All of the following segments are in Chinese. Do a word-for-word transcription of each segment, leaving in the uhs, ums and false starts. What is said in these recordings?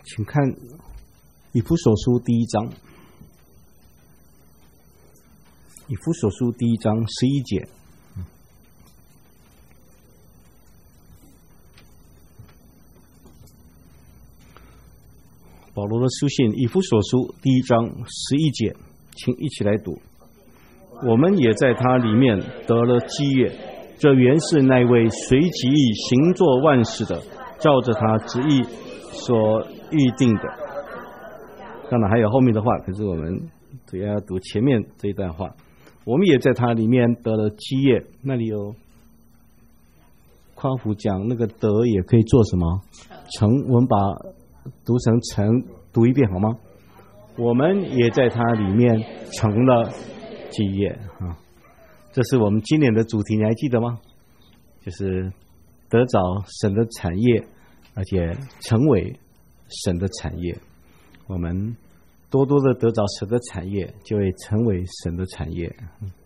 请看以弗所书第一章，以弗所书第一章十一节。保罗的书信以弗所书第一章十一节，请一起来读。我们也在他里面得了基业，这原是那位随己意行作万事的，照着他旨意所预定的。当然还有后面的话，可是我们主要要读前面这一段话。我们也在他里面得了基业，那里有夸父讲那个得也可以做什么成，我们把读成成，读一遍好吗？我们也在他里面成了基业啊，这是我们今年的主题，你还记得吗？就是得着神的产业，而且成为神的产业。我们多多的得着神的产业，就会成为神的产业。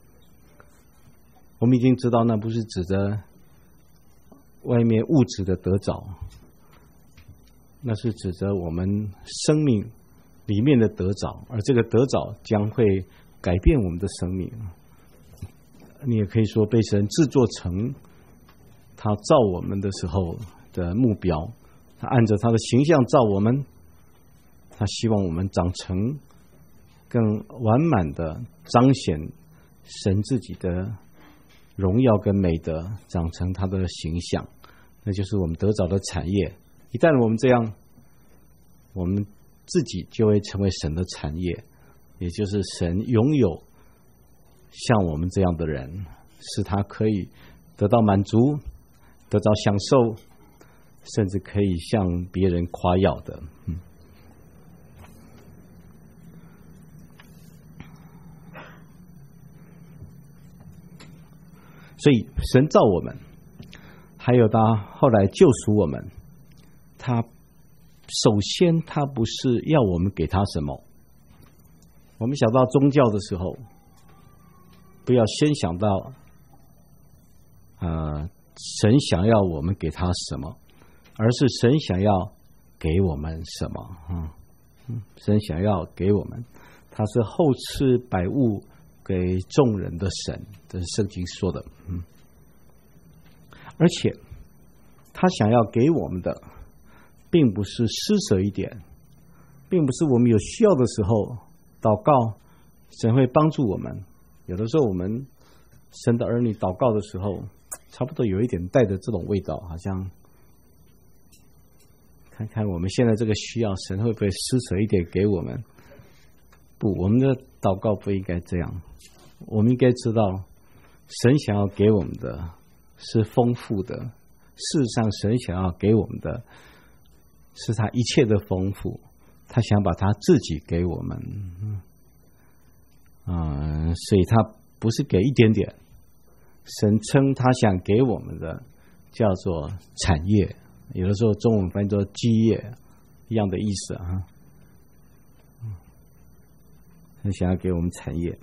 我们已经知道，那不是指着外面物质的得着，那是指着我们生命里面的得着，而这个得着将会改变我们的生命。你也可以说被神制作成他造我们的时候的目标，他按着他的形象造我们，他希望我们长成更完满的彰显神自己的荣耀跟美德，长成他的形象，那就是我们得着的产业。一旦我们这样，我们自己就会成为神的产业，也就是神拥有像我们这样的人，使他可以得到满足，得到享受，甚至可以向别人夸耀的。嗯，所以神造我们，还有他后来救赎我们，他首先他不是要我们给他什么。我们想到宗教的时候，不要先想到呃神想要我们给他什么，而是神想要给我们什么。嗯，神想要给我们，他是厚赐百物给众人的神，这是圣经说的。嗯，而且他想要给我们的并不是施舍一点，并不是我们有需要的时候祷告神会帮助我们。有的时候我们神的儿女祷告的时候，差不多有一点带着这种味道，好像看看我们现在这个需要，神会不会施舍一点给我们？不，我们的祷告不应该这样。我们应该知道，神想要给我们的是丰富的，事实上神想要给我们的是他一切的丰富，他想把他自己给我们。嗯，所以他不是给一点点，神称他想给我们的叫做产业，有的时候中文翻译作基业一样的意思啊。他想要给我们产业。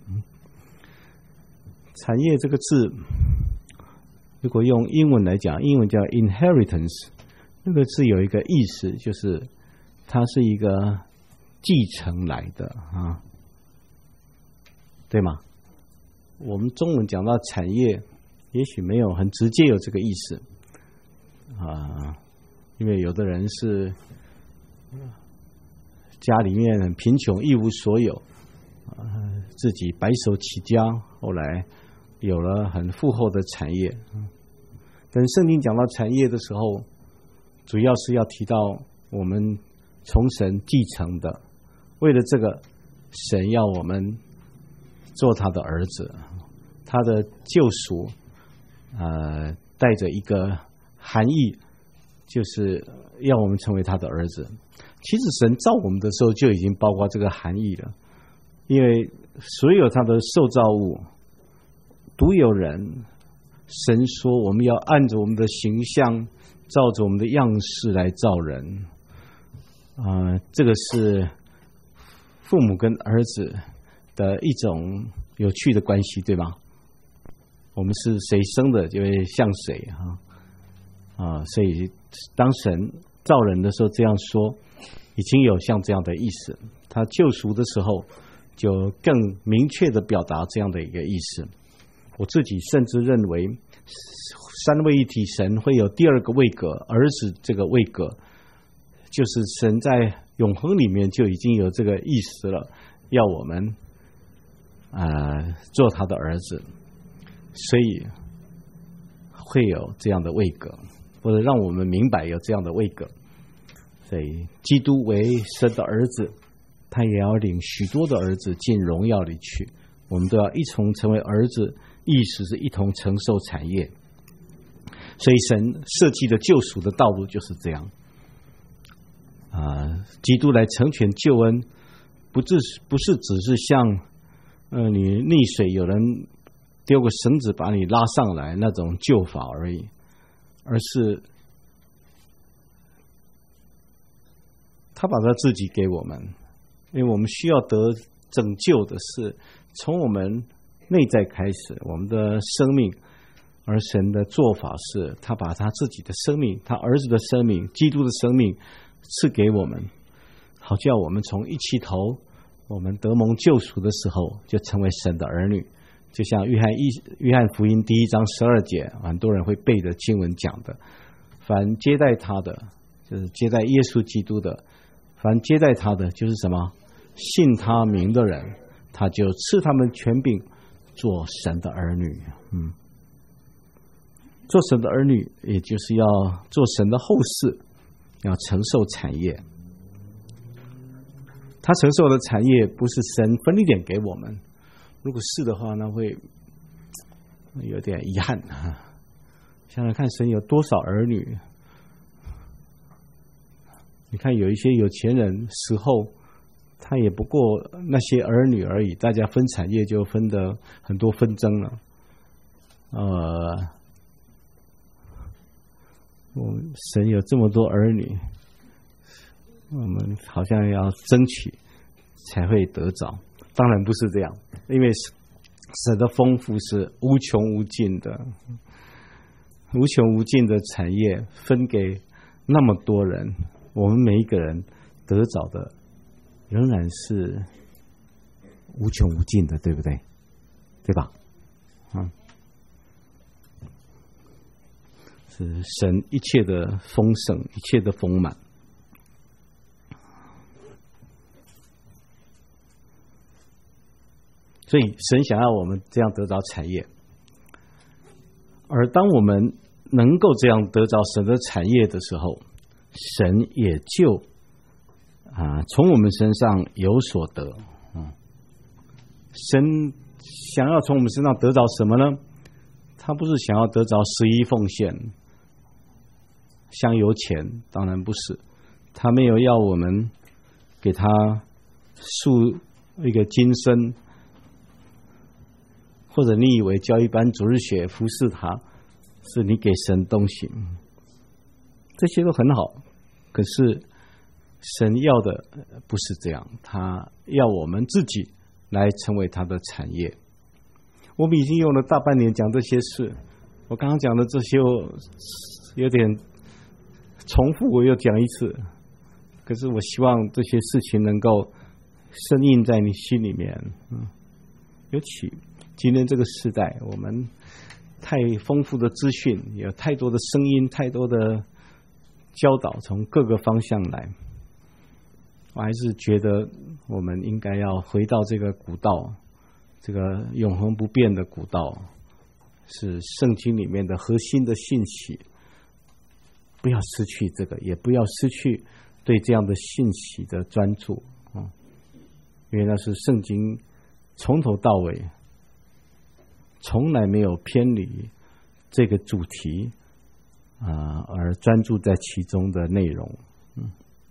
产业这个字，如果用英文来讲，英文叫 inheritance， 那个字有一个意思，就是它是一个继承来的啊，对吗？我们中文讲到产业，也许没有很直接有这个意思啊，因为有的人是家里面很贫穷，一无所有，啊，自己白手起家，后来有了很富厚的产业。但圣经讲到产业的时候，主要是要提到我们从神继承的，为了这个，神要我们做他的儿子，他的救赎，呃，带着一个含义，就是要我们成为他的儿子。其实神造我们的时候就已经包括这个含义了，因为所有他的受造物，独有人，神说我们要按着我们的形象，照着我们的样式来造人。呃，这个是父母跟儿子的一种有趣的关系，对吗？我们是谁生的就会像谁啊啊！所以当神造人的时候这样说，已经有像这样的意思。他救赎的时候，就更明确的表达这样的一个意思。我自己甚至认为，三位一体神会有第二个位格，儿子这个位格，就是神在永恒里面就已经有这个意思了，要我们呃做他的儿子，所以会有这样的位格，或者让我们明白有这样的位格。所以基督为神的儿子，他也要领许多的儿子进荣耀里去，我们都要一同成为儿子，意思是一同承受产业。所以神设计的救赎的道路就是这样啊、呃，基督来成全救恩，不是不是只是像呃你溺水有人丢个绳子把你拉上来那种救法而已，而是他把他自己给我们，因为我们需要得拯救的是从我们内在开始，我们的生命。而神的做法是，他把他自己的生命，他儿子的生命，基督的生命赐给我们，好叫我们从一起头，我们得蒙救赎的时候，就成为神的儿女。就像约翰一约翰福音第一章十二节，很多人会背的经文讲的：凡接待他的，就是接待耶稣基督的；凡接待他的，就是什么？信他名的人，他就赐他们权柄，做神的儿女。嗯。做神的儿女，也就是要做神的后嗣，要承受产业。他承受的产业不是神分一点给我们，如果是的话，那会有点遗憾啊。想想看，神有多少儿女？你看，有一些有钱人死后，他也不过那些儿女而已，大家分产业就分得很多纷争了。呃。我们神有这么多儿女，我们好像要争取才会得着。当然不是这样，因为神的丰富是无穷无尽的，无穷无尽的产业分给那么多人，我们每一个人得着的仍然是无穷无尽的，对不对？对吧？嗯。是神一切的丰盛，一切的丰满。所以神想要我们这样得着产业，而当我们能够这样得着神的产业的时候，神也就啊从我们身上有所得。嗯，神想要从我们身上得着什么呢？他不是想要得着十一奉献、香油钱，当然不是。他没有要我们给他树一个金身，或者你以为交一般主日学服侍他，是你给神东西，这些都很好。可是神要的不是这样，他要我们自己来成为他的产业。我们已经用了大半年讲这些事，我刚刚讲的这些有点重复，我又讲一次。可是我希望这些事情能够深印在你心里面。嗯，尤其今天这个时代，我们太丰富的资讯，有太多的声音，太多的教导从各个方向来，我还是觉得我们应该要回到这个古道，这个永恒不变的古道，是圣经里面的核心的信息。不要失去这个，也不要失去对这样的信息的专注啊，因为那是圣经从头到尾从来没有偏离这个主题啊，而专注在其中的内容。嗯，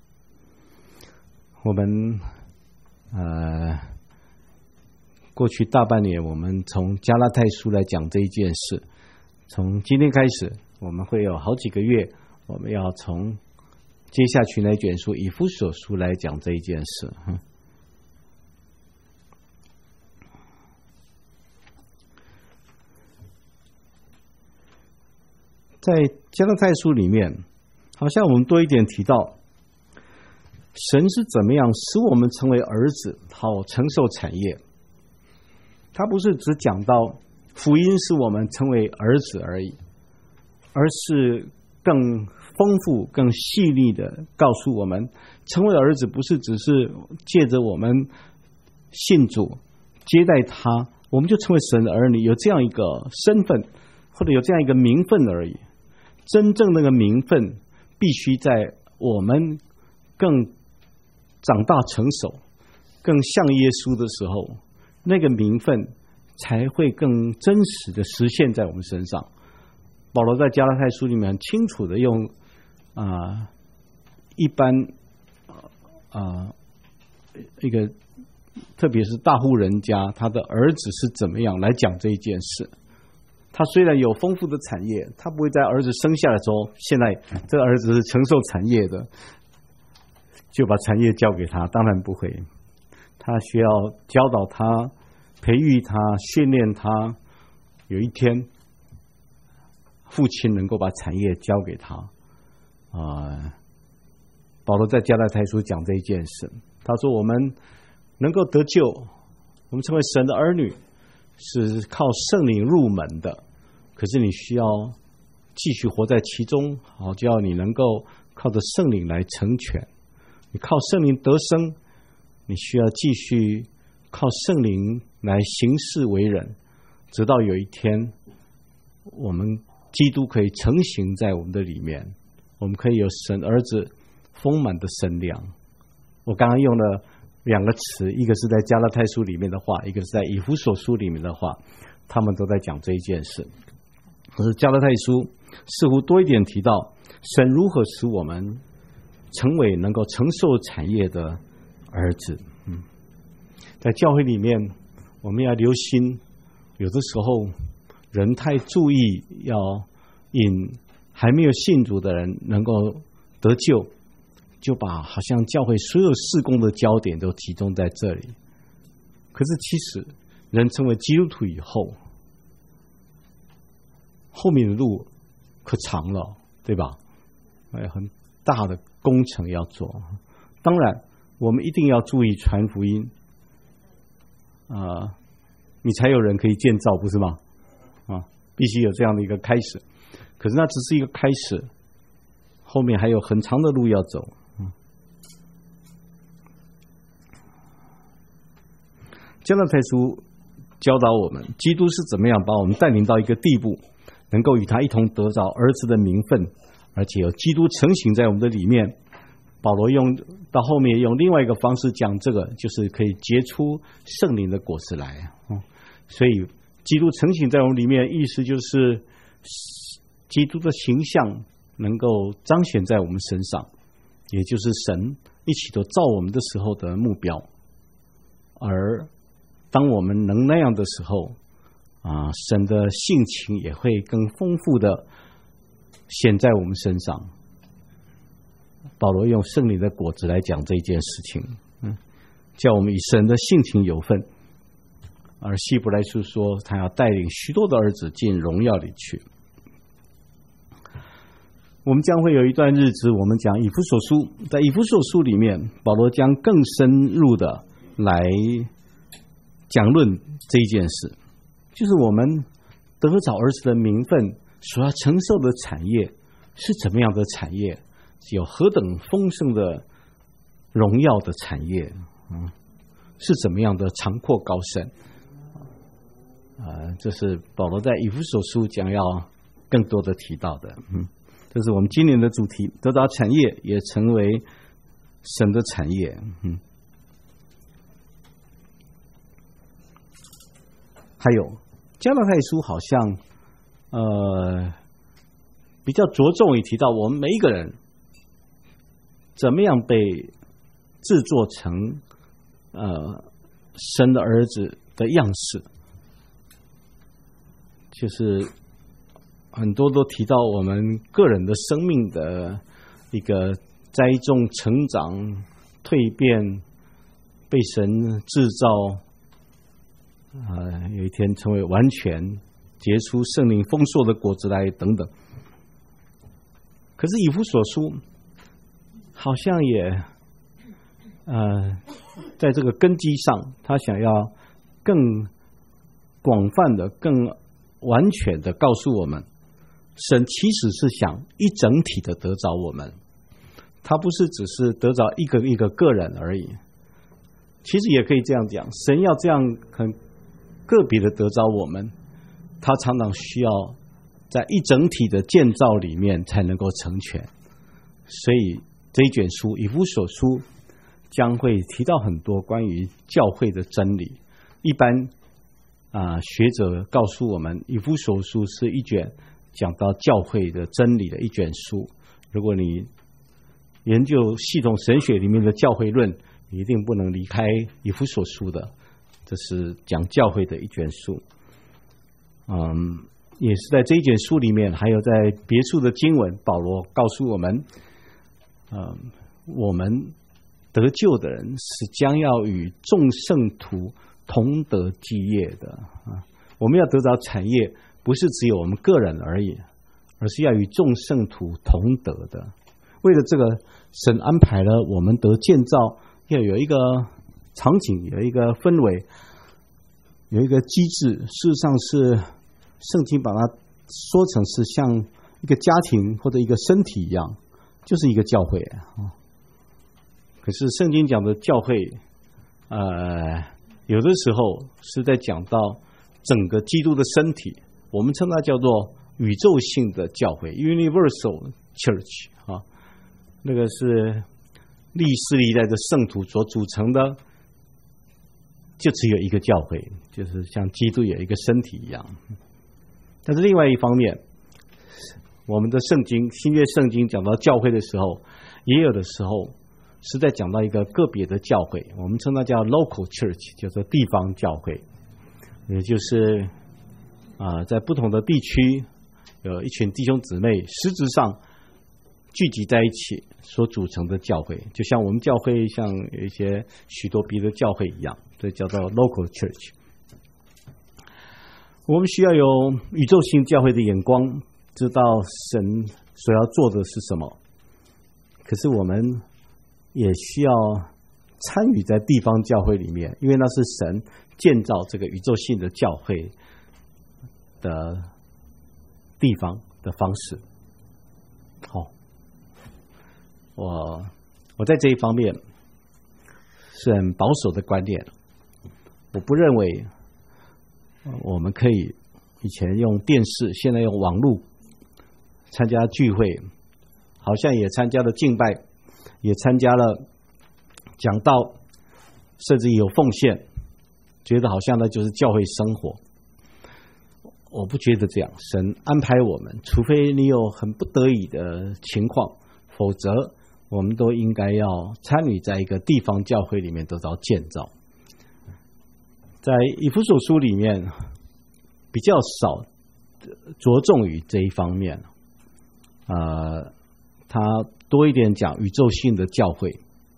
我们呃过去大半年，我们从加拉太书来讲这一件事，从今天开始，我们会有好几个月，我们要从接下去那卷书以弗所书来讲这一件事。在加拉太书里面， 好像我们多一点提到，神是怎么样使我们成为儿子，好承受产业。他不是只讲到福音使我们成为儿子而已，而是更丰富、更细腻的告诉我们，成为儿子不是只是借着我们信主接待他，我们就成为神的儿女，有这样一个身份或者有这样一个名分而已。真正那个名分必须在我们更长大成熟、更像耶稣的时候，那个名分才会更真实的实现在我们身上。保罗在加拉太书里面很清楚的用啊、呃、一般啊、呃、一个特别是大户人家他的儿子是怎么样来讲这一件事。他虽然有丰富的产业，他不会在儿子生下来之后，现在这个儿子是承受产业的，就把产业交给他，当然不会。他需要教导他、培育他、训练他，有一天父亲能够把产业交给他。啊、呃，保罗在加拉太书讲这一件事，他说我们能够得救，我们成为神的儿女，是靠圣灵入门的，可是你需要继续活在其中，好叫你能够靠着圣灵来成全。你靠圣灵得生，你需要继续靠圣灵来行事为人，直到有一天我们基督可以成型在我们的里面，我们可以有神儿子丰满的身量。我刚刚用了两个词，一个是在加拉太书里面的话，一个是在以弗所书里面的话，他们都在讲这一件事。可是加拉太书似乎多一点提到神如何使我们成为能够承受产业的儿子。嗯，在教会里面我们要留心，有的时候人太注意要引还没有信主的人能够得救，就把好像教会所有事工的焦点都集中在这里。可是其实人成为基督徒以后，后面的路可长了，对吧？有很大的工程要做。当然我们一定要注意传福音啊、呃，你才有人可以建造，不是吗？啊，必须有这样的一个开始。可是那只是一个开始，后面还有很长的路要走。加拉太书教导我们，基督是怎么样把我们带领到一个地步，能够与他一同得着儿子的名分，而且有基督成型在我们的里面。保罗用到后面用另外一个方式讲这个，就是可以结出圣灵的果子来。所以基督成型在我们里面，意思就是基督的形象能够彰显在我们身上，也就是神一起都造我们的时候的目标。而当我们能那样的时候啊，神的性情也会更丰富的显在我们身上。保罗用圣灵的果子来讲这件事情，嗯，叫我们以神的性情有份。而希伯来书说，他要带领许多的儿子进荣耀里去。我们将会有一段日子，我们讲以弗所书，在以弗所书里面，保罗将更深入的来讲论这一件事，就是我们得着儿子的名分所要承受的产业是怎么样的产业，有何等丰盛的荣耀的产业，嗯，是怎么样的长阔高深。呃，这是保罗在以弗所书将要更多的提到的。嗯，这是我们今年的主题，得到产业也成为神的产业。嗯，还有加拉太书好像呃比较着重于提到我们每一个人怎么样被制作成呃神的儿子的样式，就是很多都提到我们个人的生命的一个栽种、成长、蜕变，被神制造，呃，有一天成为完全，结出圣灵丰硕的果子来等等。 可是以弗所书好像也呃，在这个根基上，他想要更广泛的、更完全的告诉我们，神其实是想一整体的得着我们，他不是只是得着一个一个个人而已。其实也可以这样讲，神要这样很个别的得着我们，他常常需要在一整体的建造里面才能够成全。所以这一卷书以弗所书将会提到很多关于教会的真理。一般啊、呃、学者告诉我们，以弗所书是一卷讲到教会的真理的一卷书。如果你研究系统神学里面的教会论，你一定不能离开以弗所书的，这是讲教会的一卷书。嗯，也是在这一卷书里面，还有在别处的经文，保罗告诉我们，嗯，我们得救的人是将要与众圣徒同得基业的啊。我们要得着产业，不是只有我们个人而已，而是要与众圣徒同得的。为了这个，神安排了我们得建造，要有一个场景，有一个氛围，有一个机制。事实上是圣经把它说成是像一个家庭或者一个身体一样，就是一个教会啊。可是圣经讲的教会，呃，有的时候是在讲到整个基督的身体，我们称它叫做宇宙性的教会 （Universal Church） 啊。那个是历世历代的圣徒所组成的，就只有一个教会，就是像基督有一个身体一样。但是另外一方面，我们的圣经新约圣经讲到教会的时候，也有的时候是在讲到一个个别的教会，我们称它叫 local church， 叫做地方教会，也就是啊、呃，在不同的地区有一群弟兄姊妹，实质上聚集在一起所组成的教会，就像我们教会像有一些许多别的教会一样，这叫做 local church。 我们需要有宇宙性教会的眼光，知道神所要做的是什么，可是我们也需要参与在地方教会里面，因为那是神建造这个宇宙性的教会的地方的方式。好，我我在这一方面是很保守的观点，我不认为我们可以以前用电视，现在用网络参加聚会，好像也参加了敬拜，也参加了讲道，甚至有奉献，觉得好像那就是教会生活。我不觉得这样，神安排我们，除非你有很不得已的情况，否则我们都应该要参与在一个地方教会里面得到建造。在以弗所书里面比较少着重于这一方面，呃，他多一点讲宇宙性的教会，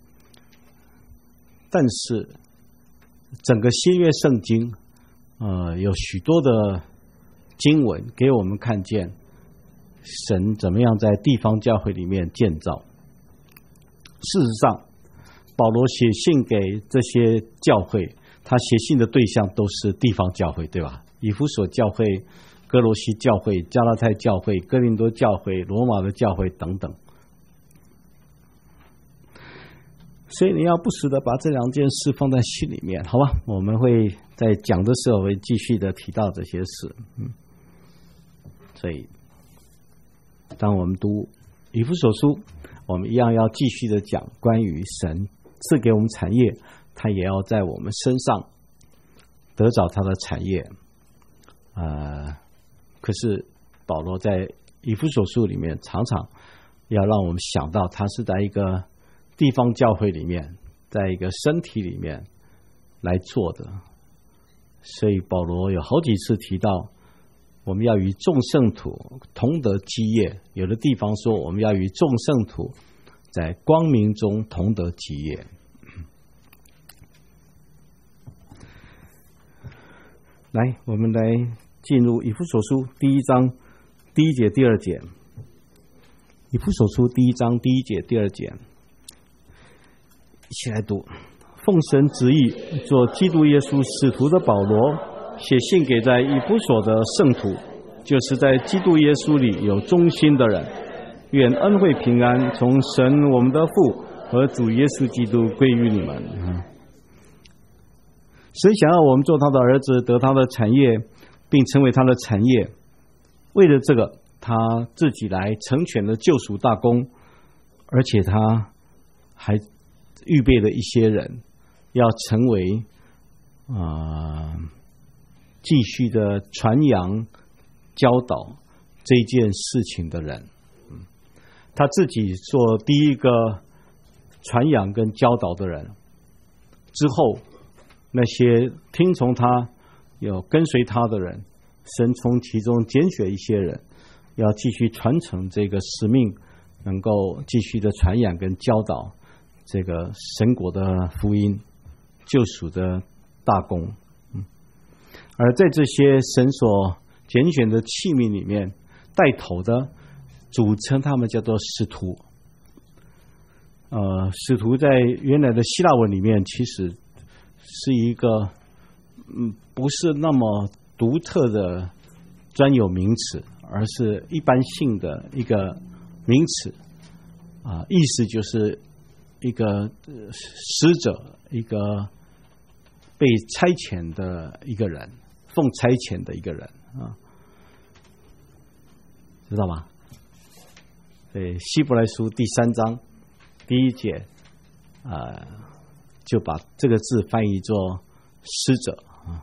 但是整个新约圣经，呃，有许多的经文给我们看见神怎么样在地方教会里面建造。事实上，保罗写信给这些教会，他写信的对象都是地方教会，对吧？以弗所教会、哥罗西教会、加拉太教会、哥林多教会、罗马的教会等等。所以你要不时的把这两件事放在心里面，好吧？我们会在讲的时候会继续的提到这些事。嗯，所以当我们读以弗所书，我们一样要继续的讲关于神赐给我们产业，他也要在我们身上得着他的产业。呃，可是保罗在以弗所书里面常常要让我们想到，他是在一个地方教会里面，在一个身体里面来做的。所以保罗有好几次提到，我们要与众圣徒同得基业，有的地方说我们要与众圣徒在光明中同得基业。来，我们来进入以弗所书第一章第一节、第二节。 以弗所书第一章第一节、第二节，一起来读。奉神旨意，做基督耶稣使徒的保罗，写信给在以弗所的圣徒，就是在基督耶稣里有忠心的人，愿恩惠平安从神我们的父和主耶稣基督归于你们。神想要我们做他的儿子，得他的产业，并成为他的产业。为了这个，他自己来成全了救赎大功，而且他还预备了一些人，要成为啊、呃、继续的传扬教导这件事情的人。他自己做第一个传扬跟教导的人，之后那些听从他有跟随他的人，神从其中拣选一些人，要继续传承这个使命，能够继续的传扬跟教导这个神国的福音，救赎的大功。而在这些神所拣选的器皿里面，带头的组成他们叫做使徒。呃，使徒在原来的希腊文里面，其实是一个嗯不是那么独特的专有名词，而是一般性的一个名词啊、呃，意思就是一个使者，一个被差遣的一个人，奉差遣的一个人啊，知道吗？对，希伯来书第三章第一节，呃，就把这个字翻译作使者啊，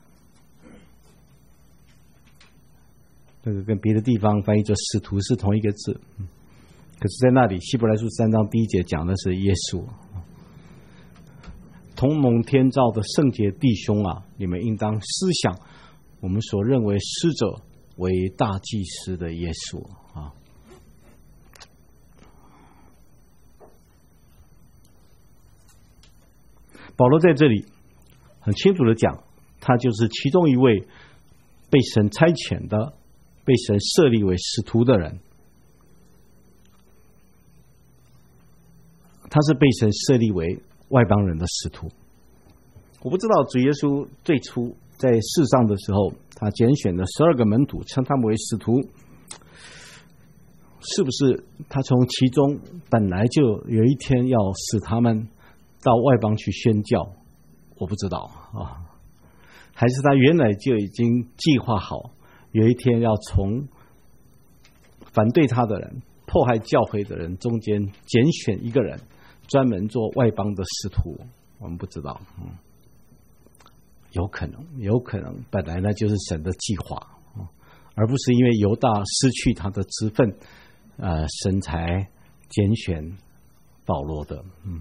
这个跟别的地方翻译作使徒是同一个字，可是在那里希伯来书三章第一节讲的是耶稣。同蒙天照的圣洁弟兄啊，你们应当思想我们所认为使者为大祭司的耶稣啊。保罗在这里很清楚的讲，他就是其中一位被神差遣的、被神设立为使徒的人。他是被神设立为外邦人的使徒。我不知道主耶稣最初在世上的时候，他拣选了十二个门徒，称他们为使徒，是不是他从其中本来就有一天要使他们到外邦去宣教？我不知道啊，还是他原来就已经计划好，有一天要从反对他的人、迫害教会的人中间拣选一个人，专门做外邦的使徒。我们不知道，嗯，有可能，有可能本来呢就是神的计划，而不是因为犹大失去他的职分，呃，神才拣选保罗的。嗯，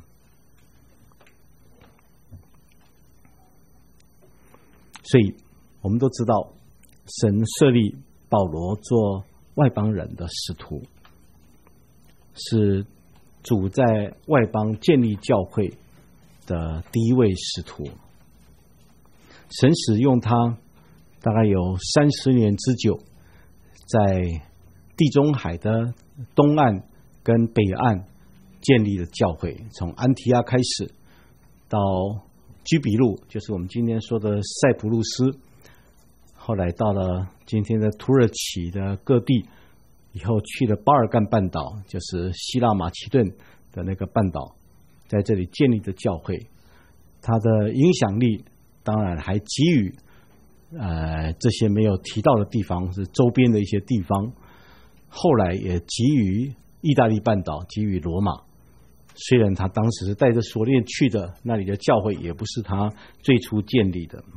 所以我们都知道，神设立保罗做外邦人的使徒，是主在外邦建立教会的第一位使徒。神使用他大概有三十年之久，在地中海的东岸跟北岸建立了教会，从安提阿开始，到居比路，就是我们今天说的塞浦路斯，后来到了今天的土耳其的各地，以后去了巴尔干半岛，就是希腊马其顿的那个半岛，在这里建立的教会。他的影响力当然还给予呃这些没有提到的地方，是周边的一些地方，后来也给予意大利半岛，给予罗马。虽然他当时是带着锁链去的，那里的教会也不是他最初建立的。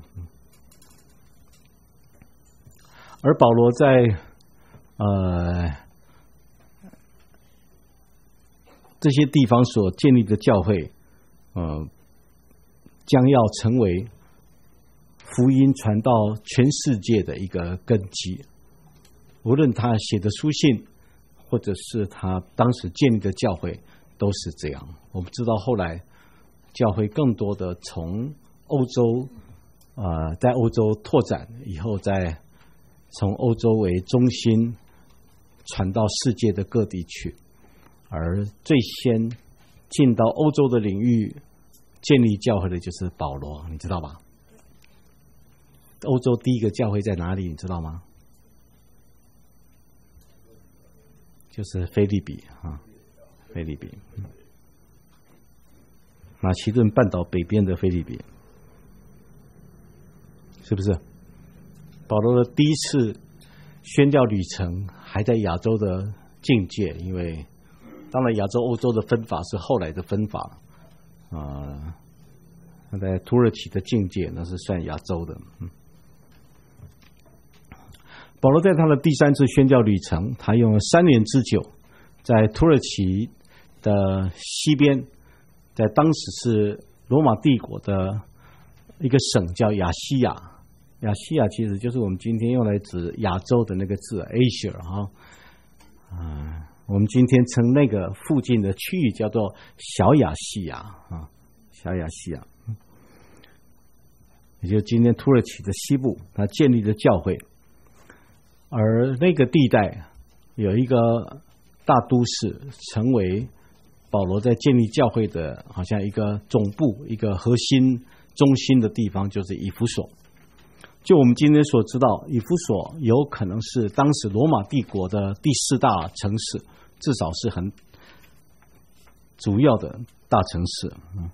而保罗在呃这些地方所建立的教会，呃，将要成为福音传到全世界的一个根基。无论他写的书信，或者是他当时建立的教会，都是这样。我们知道后来教会更多的从欧洲呃，在欧洲拓展以后，再从欧洲为中心传到世界的各地去。而最先进到欧洲的领域建立教会的就是保罗，你知道吧？欧洲第一个教会在哪里？你知道吗？就是腓立比啊，腓立比，马其顿半岛北边的腓立比，是不是？保罗的第一次宣教旅程还在亚洲的境界，因为当然亚洲、欧洲的分法是后来的分法啊。那、呃、在土耳其的境界，那是算亚洲的。嗯，保罗在他的第三次宣教旅程，他用了三年之久，在土耳其的西边，在当时是罗马帝国的一个省叫亚细亚。亚细亚其实就是我们今天用来指亚洲的那个字 Asia 哈，啊，我们今天称那个附近的区域叫做小亚细亚啊，小亚细亚，也就是今天土耳其的西部，他建立了教会。而那个地带有一个大都市，成为保罗在建立教会的好像一个总部、一个核心中心的地方，就是以弗所。就我们今天所知道，以弗所有可能是当时罗马帝国的第四大城市，至少是很主要的大城市。嗯，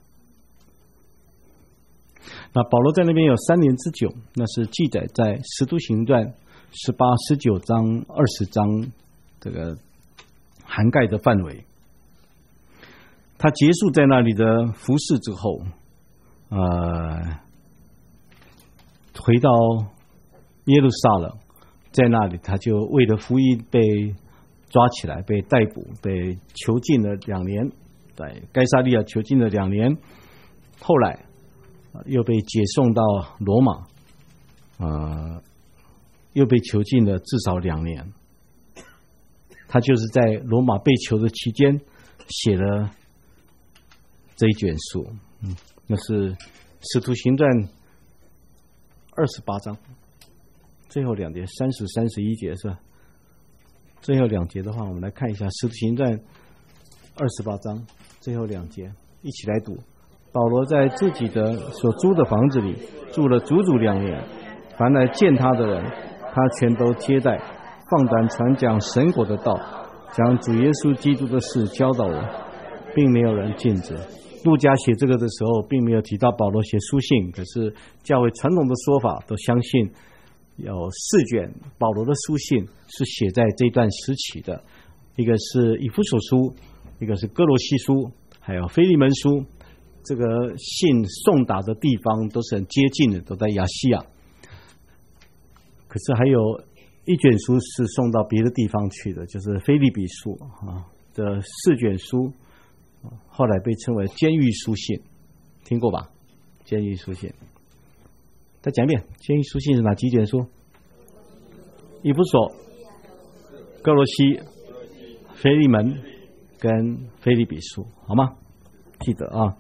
那保罗在那边有三年之久，那是记载在《使徒行传》十八、十九章、二十章这个涵盖的范围。他结束在那里的服事之后，呃。回到耶路撒冷，在那里他就为了福音被抓起来，被逮捕，被囚禁了两年，在该撒利亚囚禁了两年，后来又被解送到罗马，呃，又被囚禁了至少两年。他就是在罗马被囚的期间写了这一卷书，嗯，那是《使徒行传》二十八章最后两节，三十、三十一节是吧？最后两节的话，我们来看一下《使徒行传》二十八章最后两节，一起来读。保罗在自己的所租的房子里住了足足两年，凡来见他的人，他全都接待，放胆传讲神国的道，将主耶稣基督的事教导人，并没有人禁止。路加写这个的时候并没有提到保罗写书信，可是教会传统的说法都相信有四卷保罗的书信是写在这段时期的，一个是以弗所书，一个是哥罗西书，还有腓利门书。这个信送达的地方都是很接近的，都在亚细亚。可是还有一卷书是送到别的地方去的，就是腓立比书啊的四卷书，后来被称为监狱书信，听过吧？监狱书信，再讲一遍，监狱书信是哪几卷书？以弗所、哥罗西、腓利门跟腓立比书，好吗？记得啊。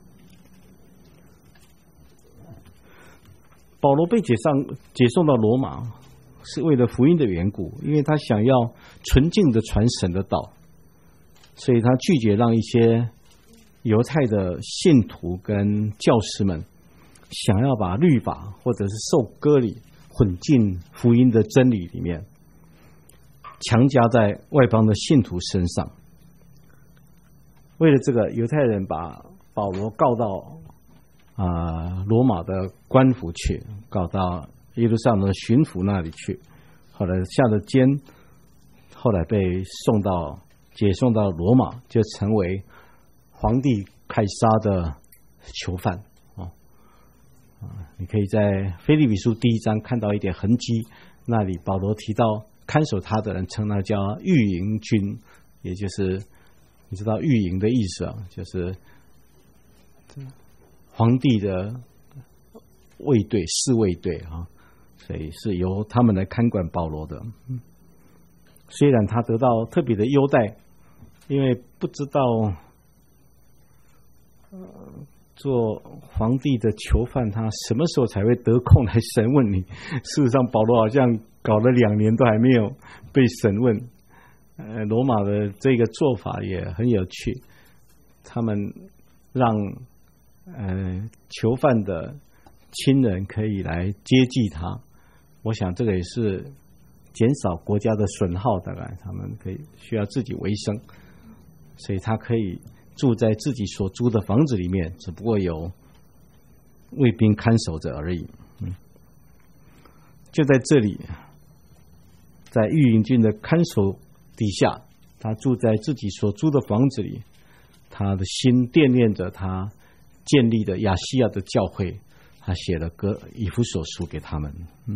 保罗被解上解送到罗马，是为了福音的缘故，因为他想要纯净的传神的道，所以他拒绝让一些犹太的信徒跟教师们想要把律法或者是受割礼混进福音的真理里面，强加在外邦的信徒身上。为了这个，犹太人把保罗告到啊、呃、罗马的官府去，告到耶路撒冷的巡抚那里去，后来下了监，后来被送到解送到罗马，就成为皇帝凯撒的囚犯啊、哦！你可以在腓立比书第一章看到一点痕迹，那里保罗提到看守他的人称那叫御营军，也就是你知道御营的意思啊，就是皇帝的卫队、侍卫队啊，所以是由他们来看管保罗的。虽然他得到特别的优待，因为不知道呃做皇帝的囚犯他什么时候才会得空来审问你。事实上保罗好像搞了两年都还没有被审问呃，罗马的这个做法也很有趣，他们让呃囚犯的亲人可以来接济他，我想这个也是减少国家的损耗，大概他们可以需要自己为生，所以他可以住在自己所租的房子里面，只不过有卫兵看守着而已。嗯，就在这里，在御营军的看守底下，他住在自己所租的房子里，他的心惦念着他建立的亚细亚的教会，他写了歌以弗所书给他们。嗯，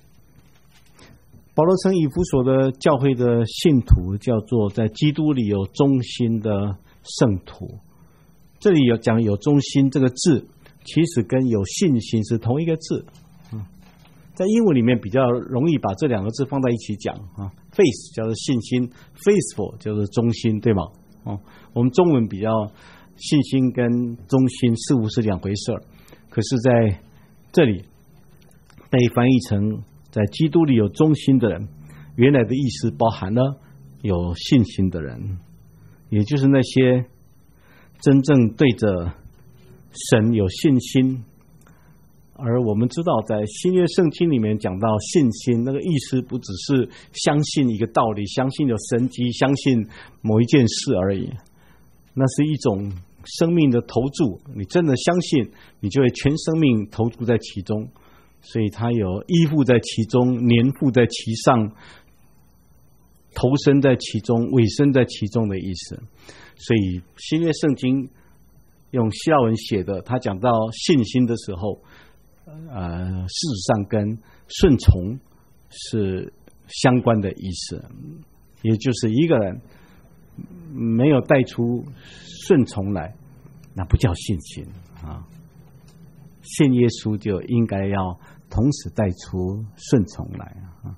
保罗称以弗所的教会的信徒叫做在基督里有忠心的圣徒。这里有讲有忠心这个字，其实跟有信心是同一个字。嗯，在英文里面比较容易把这两个字放在一起讲啊 ，faith 叫做信心 ，faithful 叫做忠心，对吗？哦，我们中文比较信心跟忠心似乎是两回事，可是在这里被翻译成在基督里有忠心的人，原来的意思包含了有信心的人，也就是那些真正对着神有信心。而我们知道在新约圣经里面讲到信心，那个意思不只是相信一个道理，相信有神迹，相信某一件事而已，那是一种生命的投注，你真的相信，你就会全生命投注在其中，所以它有依附在其中，粘附在其上，投身在其中，委身在其中的意思。所以新约圣经用希腊文写的，他讲到信心的时候，呃，事实上跟顺从是相关的意思，也就是一个人没有带出顺从来，那不叫信心啊。信耶稣就应该要同时带出顺从来啊。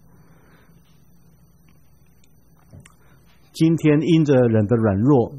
今天因着人的软弱，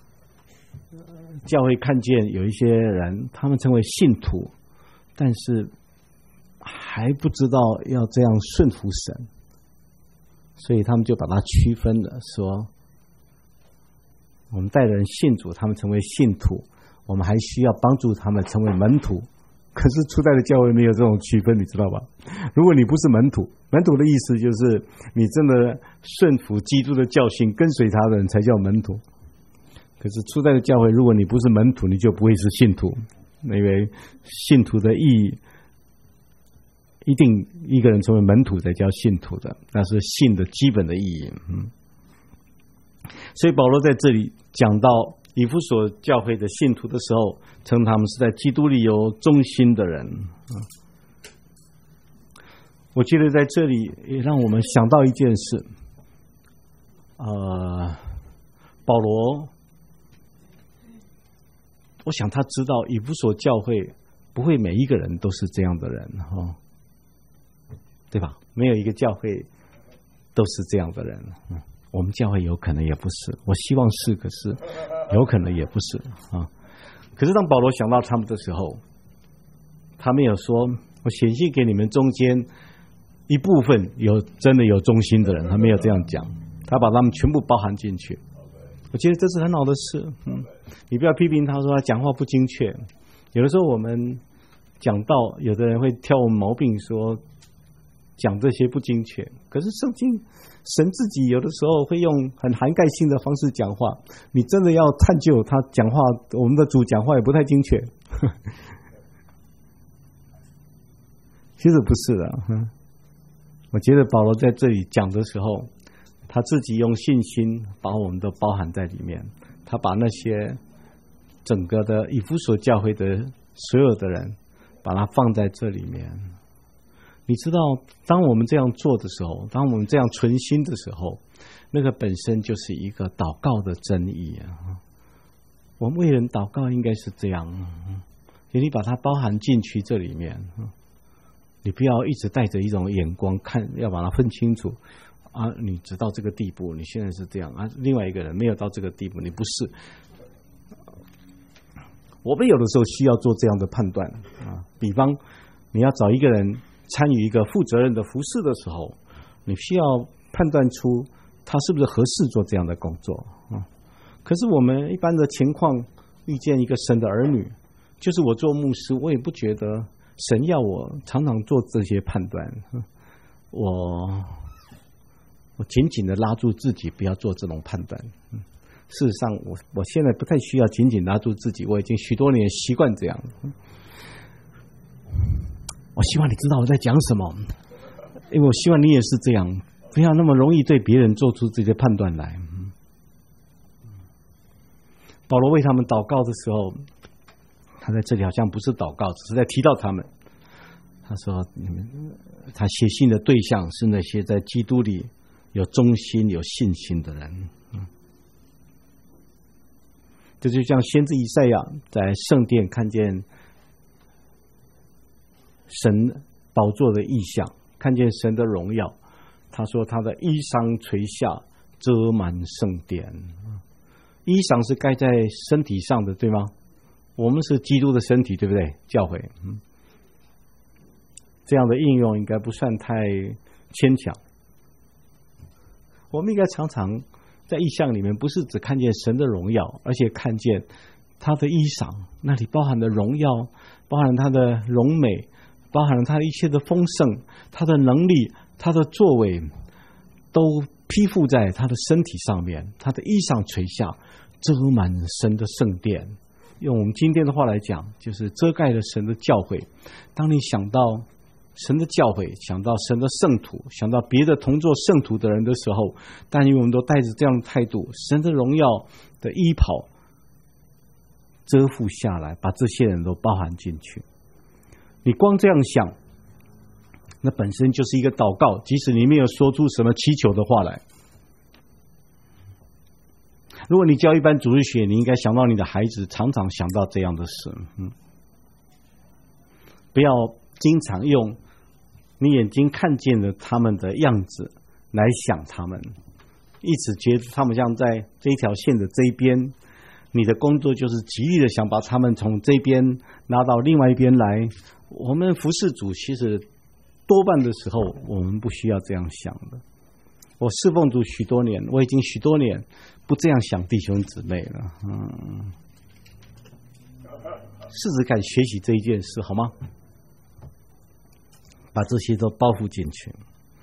教会看见有一些人，他们成为信徒，但是还不知道要这样顺服神，所以他们就把它区分了，说我们带人信主，他们成为信徒，我们还需要帮助他们成为门徒。可是初代的教会没有这种区分，你知道吧？如果你不是门徒，门徒的意思就是你真的顺服基督的教训，跟随他的人才叫门徒。可是初代的教会，如果你不是门徒，你就不会是信徒，因为信徒的意义一定一个人成为门徒才叫信徒的，那是信的基本的意义。嗯，所以保罗在这里讲到以弗所教会的信徒的时候，称他们是在基督里有忠心的人。我觉得在这里也让我们想到一件事，呃，保罗，我想他知道以弗所教会不会每一个人都是这样的人，哦，对吧？没有一个教会都是这样的人。嗯，我们教会有可能也不是，我希望是，可是有可能也不是啊。可是当保罗想到他们的时候，他没有说我显信给你们中间一部分有真的有忠心的人，他没有这样讲，他把他们全部包含进去。我觉得这是很好的事。嗯，你不要批评他说他讲话不精确，有的时候我们讲到有的人会挑我们毛病，说讲这些不精确，可是圣经神自己有的时候会用很涵盖性的方式讲话，你真的要探究他讲话，我们的主讲话也不太精确。其实不是的。我觉得保罗在这里讲的时候，他自己用信心把我们都包含在里面，他把那些整个的以弗所教会的所有的人把它放在这里面。你知道当我们这样做的时候，当我们这样存心的时候，那个本身就是一个祷告的真意啊。我们为人祷告应该是这样，你把它包含进去这里面，你不要一直带着一种眼光看，要把它分清楚啊，你直到这个地步，你现在是这样啊，另外一个人没有到这个地步，你不是。我们有的时候需要做这样的判断啊，比方你要找一个人参与一个负责任的服事的时候，你需要判断出他是不是合适做这样的工作啊？可是我们一般的情况，遇见一个神的儿女，就是我做牧师，我也不觉得神要我常常做这些判断，我我紧紧的拉住自己，不要做这种判断。事实上，我我现在不太需要紧紧拉住自己，我已经许多年习惯这样。我希望你知道我在讲什么，因为我希望你也是这样，不要那么容易对别人做出这些判断来。保罗为他们祷告的时候，他在这里好像不是祷告，只是在提到他们。他说：“你们，他写信的对象是那些在基督里有忠心、有信心的人。”嗯，这就像先知以赛亚在圣殿看见神宝座的异象，看见神的荣耀。他说：“他的衣裳垂下，遮满圣殿。”衣裳是盖在身体上的，对吗？我们是基督的身体，对不对？教会，嗯，这样的应用应该不算太牵强。我们应该常常在意象里面，不是只看见神的荣耀，而且看见他的衣裳，那里包含的荣耀，包含他的荣美，包含了他一切的丰盛，他的能力，他的作为，都披覆在他的身体上面，他的衣裳垂下，遮满神的圣殿。用我们今天的话来讲，就是遮盖了神的教会。当你想到神的教会，想到神的圣徒，想到别的同作圣徒的人的时候，但因为我们都带着这样的态度，神的荣耀的衣袍遮覆下来，把这些人都包含进去。你光这样想，那本身就是一个祷告，即使你没有说出什么祈求的话来。如果你教一般主日学，你应该想到你的孩子常常想到这样的事。嗯，不要经常用你眼睛看见的他们的样子来想他们，一直觉得他们像在这一条线的这一边，你的工作就是极力的想把他们从这边拿到另外一边来。我们服侍主其实多半的时候我们不需要这样想的。我侍奉主许多年，我已经许多年不这样想弟兄姊妹了。嗯，试试看学习这一件事好吗？把这些都包覆进去。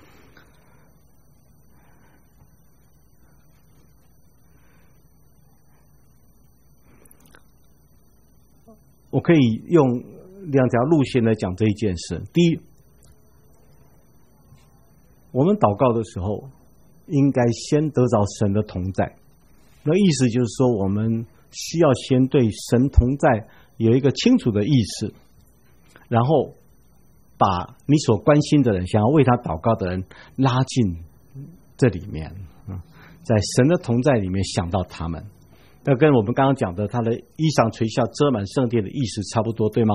我可以用两条路线来讲这一件事。第一，我们祷告的时候应该先得着神的同在，那意思就是说我们需要先对神同在有一个清楚的意识，然后把你所关心的人，想要为他祷告的人拉进这里面，在神的同在里面想到他们。那跟我们刚刚讲的他的衣裳垂下遮满圣殿的意思差不多，对吗？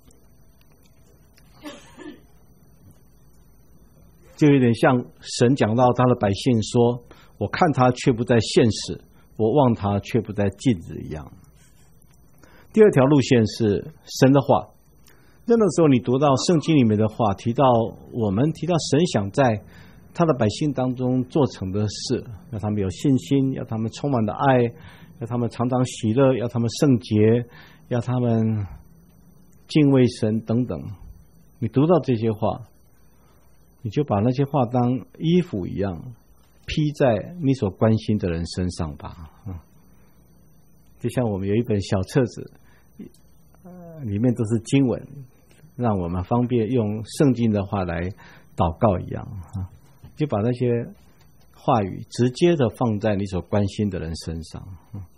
就有点像神讲到他的百姓说，我看他却不在现实，我望他却不在镜子一样。第二条路线是神的话。那个时候你读到圣经里面的话，提到我们提到神想在他的百姓当中做成的事，要他们有信心，要他们充满了爱，要他们常常喜乐，要他们圣洁，要他们敬畏神等等。你读到这些话，你就把那些话当衣服一样披在你所关心的人身上吧。就像我们有一本小册子，里面都是经文，让我们方便用圣经的话来祷告一样，就把那些话语直接的放在你所关心的人身上。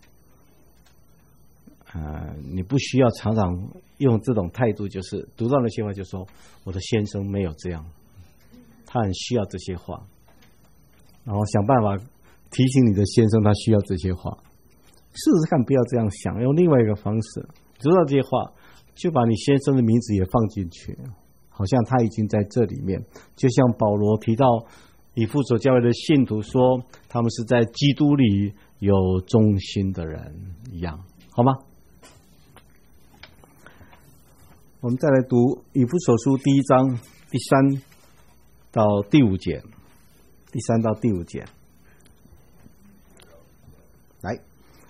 呃，你不需要常常用这种态度，就是读到那些话就说我的先生没有这样，他很需要这些话，然后想办法提醒你的先生他需要这些话。试试看不要这样想，用另外一个方式读到这些话，就把你先生的名字也放进去，好像他已经在这里面。就像保罗提到以弗所教会的信徒说他们是在基督里有忠心的人一样，好吗？我们再来读以弗所书第一章第三到第五节，第三到第五节。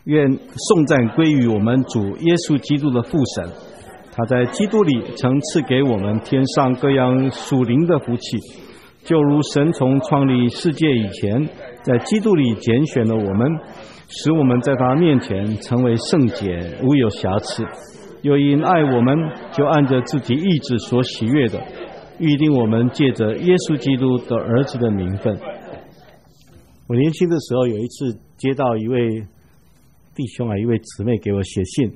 愿颂赞归于我们主耶稣基督的父神，他在基督里曾赐给我们天上各样属灵的福气，就如神从创立世界以前，在基督里拣选了我们，使我们在他面前成为圣洁，无有瑕疵。又因爱我们，就按着自己意志所喜悦的，预定我们借着耶稣基督的儿子的名分。我年轻的时候有一次接到一位弟兄啊，一位姊妹给我写信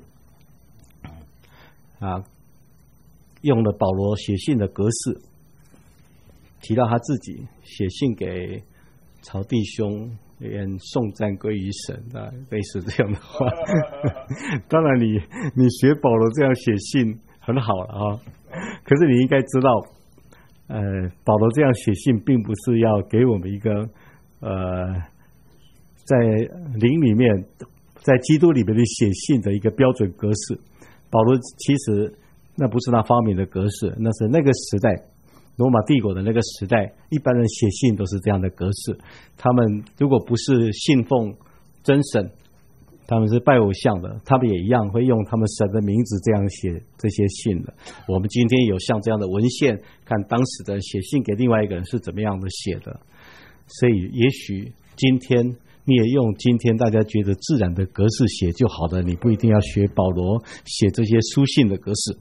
啊，用了保罗写信的格式，提到他自己写信给曹弟兄，愿颂赞归于神啊，类似这样的话。当然你，你你学保罗这样写信很好了啊，可是你应该知道，呃，保罗这样写信并不是要给我们一个呃，在灵里面，在基督里面的写信的一个标准格式。保罗其实那不是他发明的格式，那是那个时代罗马帝国的那个时代，一般人写信都是这样的格式。他们如果不是信奉真神，他们是拜偶像的，他们也一样会用他们神的名字这样写这些信的。我们今天有像这样的文献，看当时的写信给另外一个人是怎么样的写的。所以也许今天你也用今天大家觉得自然的格式写就好了，你不一定要学保罗写这些书信的格式。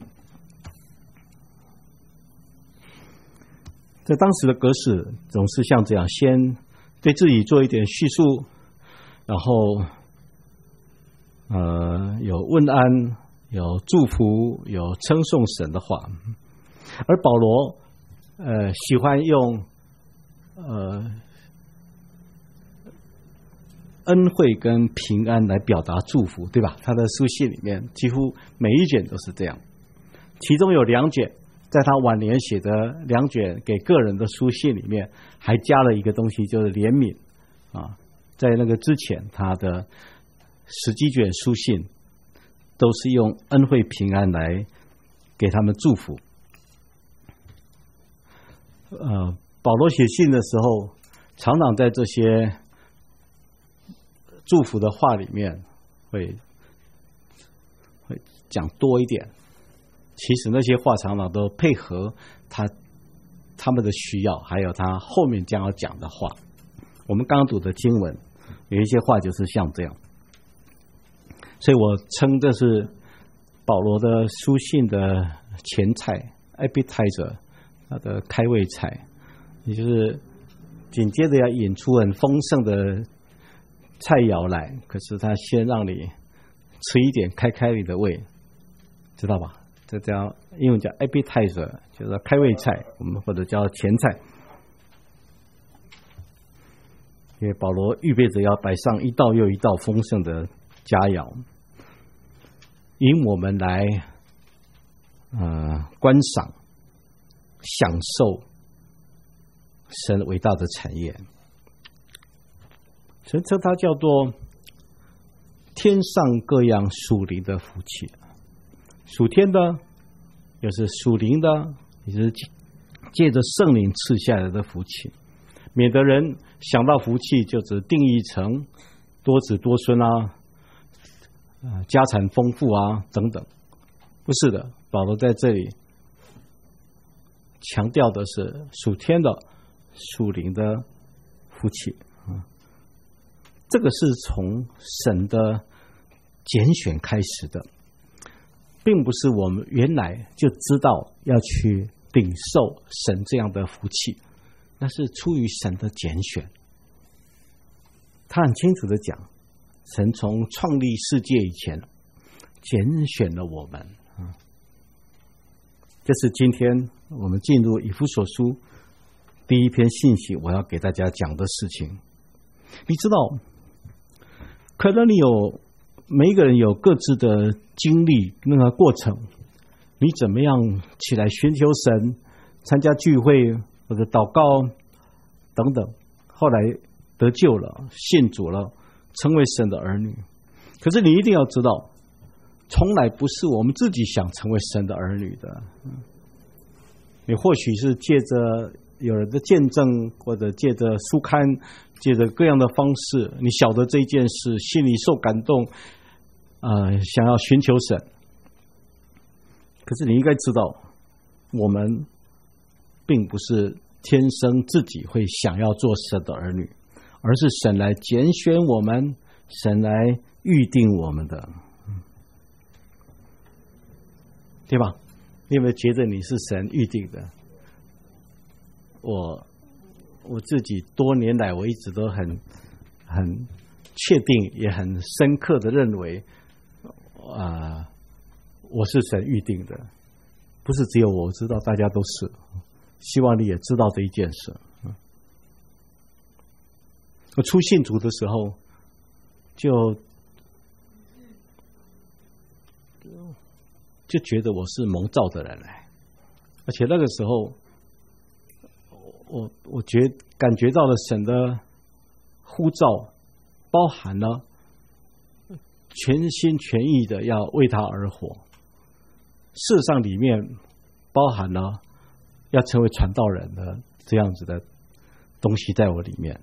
在当时的格式总是像这样，先对自己做一点叙述，然后呃有问安，有祝福，有称颂神的话。而保罗呃喜欢用呃恩惠跟平安来表达祝福，对吧？他的书信里面几乎每一卷都是这样，其中有两卷在他晚年写的两卷给个人的书信里面，还加了一个东西，就是怜悯啊。在那个之前，他的十几卷书信都是用恩惠平安来给他们祝福。呃，保罗写信的时候，常常在这些祝福的话里面会会讲多一点。其实那些话常常都配合他他们的需要，还有他后面将要讲的话。我们刚读的经文有一些话就是像这样，所以我称这是保罗的书信的前菜 appetizer， 他的开胃菜，也就是紧接着要引出很丰盛的菜肴来，可是他先让你吃一点开开你的胃，知道吧？这叫英文叫 appetizer， 就是开胃菜，我们或者叫前菜。因为保罗预备着要摆上一道又一道丰盛的佳肴，引我们来呃观赏、享受神伟大的产业。所以称它叫做天上各样属灵的福气。属天的也是属灵的，也是借着圣灵赐下来的福气，免得人想到福气就只定义成多子多孙啊、呃、家产丰富啊等等。不是的，保罗在这里强调的是属天的、属灵的福气。这个是从神的拣选开始的，并不是我们原来就知道要去领受神这样的福气，那是出于神的拣选。他很清楚的讲，神从创立世界以前拣选了我们。这是今天我们进入以弗所书第一篇信息我要给大家讲的事情。你知道，可能你有每一个人有各自的经历那个过程，你怎么样起来寻求神，参加聚会或者祷告等等，后来得救了，信主了，成为神的儿女。可是你一定要知道，从来不是我们自己想成为神的儿女的。你或许是借着有人的见证，或者借着书刊，借着各样的方式，你晓得这一件事，心里受感动，呃，想要寻求神。可是你应该知道，我们并不是天生自己会想要做神的儿女，而是神来拣选我们，神来预定我们的，对吧？你有没有觉得你是神预定的？我我自己多年来，我一直都很很确定，也很深刻的认为，啊、呃，我是神预定的，不是只有我知道，大家都是。希望你也知道这一件事。我初信主的时候，就就觉得我是蒙召的人来，而且那个时候，我我觉感觉到了神的呼召，包含了全心全意的要为他而活。事实上，里面包含了要成为传道人的这样子的东西在我里面。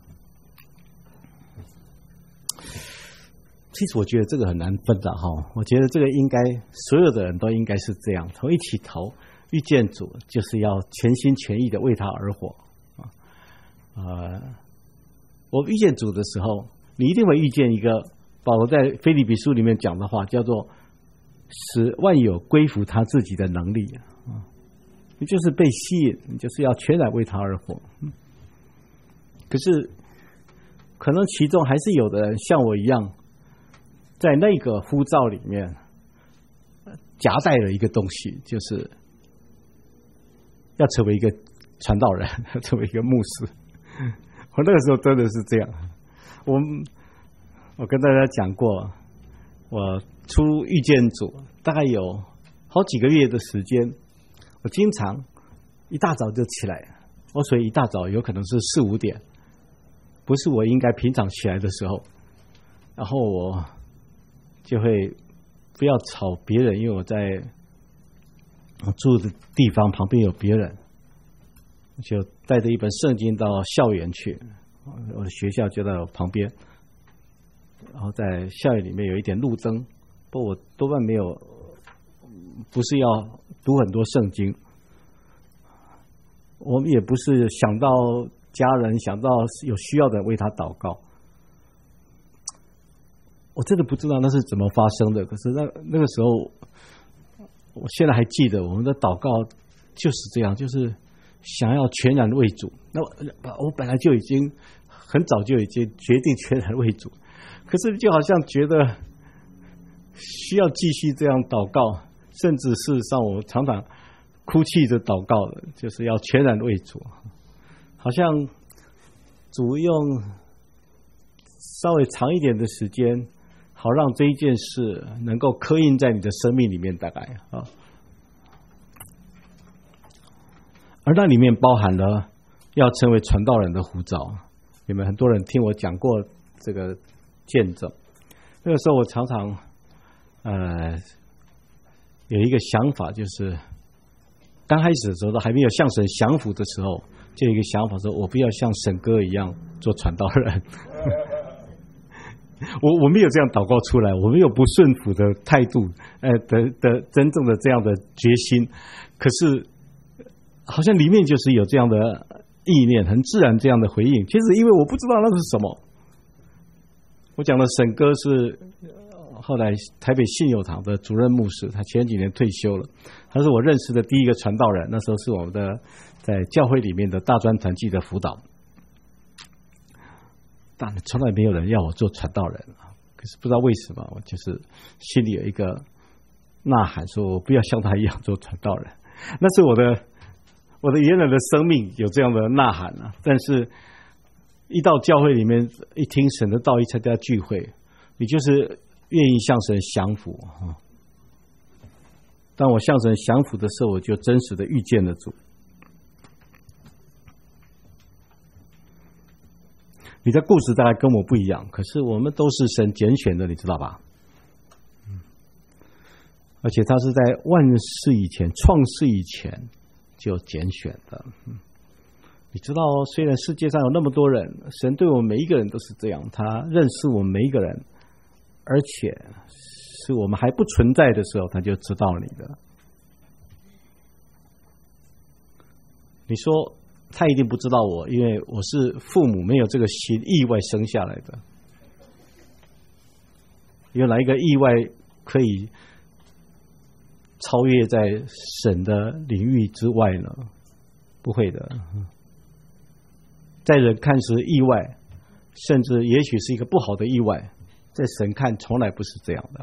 其实我觉得这个很难分的哈，我觉得这个应该所有的人都应该是这样，从一起头遇见主，就是要全心全意的为他而活啊。呃，我遇见主的时候，你一定会遇见一个保罗在腓立比书里面讲的话，叫做使万有归服他自己的能力啊。你就是被吸引，你就是要全然为他而活。可是可能其中还是有的人像我一样，在那个呼召里面夹带了一个东西，就是要成为一个传道人，要成为一个牧师。我那个时候真的是这样。我我跟大家讲过，我初遇见主大概有好几个月的时间，我经常一大早就起来，我所以一大早有可能是四五点，不是我应该平常起来的时候，然后我就会不要吵别人，因为我在我住的地方旁边有别人，就带着一本圣经到校园去，我的学校就在我旁边，然后在校园里面有一点路灯，不过我多半没有，不是要读很多圣经，我们也不是想到家人，想到有需要的为他祷告。我真的不知道那是怎么发生的，可是那那个时候，我现在还记得我们的祷告就是这样，就是想要全然为主。那我我本来就已经很早就已经决定全然为主，可是就好像觉得需要继续这样祷告，甚至事实上我常常哭泣着祷告的，就是要全然为主，好像主用稍微长一点的时间，好让这一件事能够刻印在你的生命里面，大概啊。而那里面包含了要成为传道人的呼召。你们很多人听我讲过这个见证，那个时候我常常呃有一个想法，就是刚开始的时候都还没有向神降服的时候，就有一个想法说，我不要像沈哥一样做传道人。我我没有这样祷告出来，我没有不顺服的态度，呃的的真正的这样的决心，可是好像里面就是有这样的意念，很自然这样的回应。其实因为我不知道那是什么，我讲的沈哥是后来台北信友堂的主任牧师，他前几年退休了，他是我认识的第一个传道人，那时候是我们的在教会里面的大专团契的辅导。但从来没有人要我做传道人，可是不知道为什么，我就是心里有一个呐喊，说我不要像他一样做传道人。那是我的我的原来的生命有这样的呐喊啊！但是，一到教会里面，一听神的道，一参加聚会，你就是愿意向神降服啊。当我向神降服的时候，我就真实的遇见了主。你的故事大概跟我不一样，可是我们都是神拣选的，你知道吧？而且他是在万事以前、创世以前就拣选的。 你知道，虽然世界上有那么多人，神对我们每一个人都是这样，他认识我们每一个人，而且是我们还不存在的时候，他就知道你的。你说他一定不知道我，因为我是父母没有这个心意外生下来的。有哪一个意外可以超越在神的领域之外呢？不会的。在人看是意外，甚至也许是一个不好的意外，在神看从来不是这样的。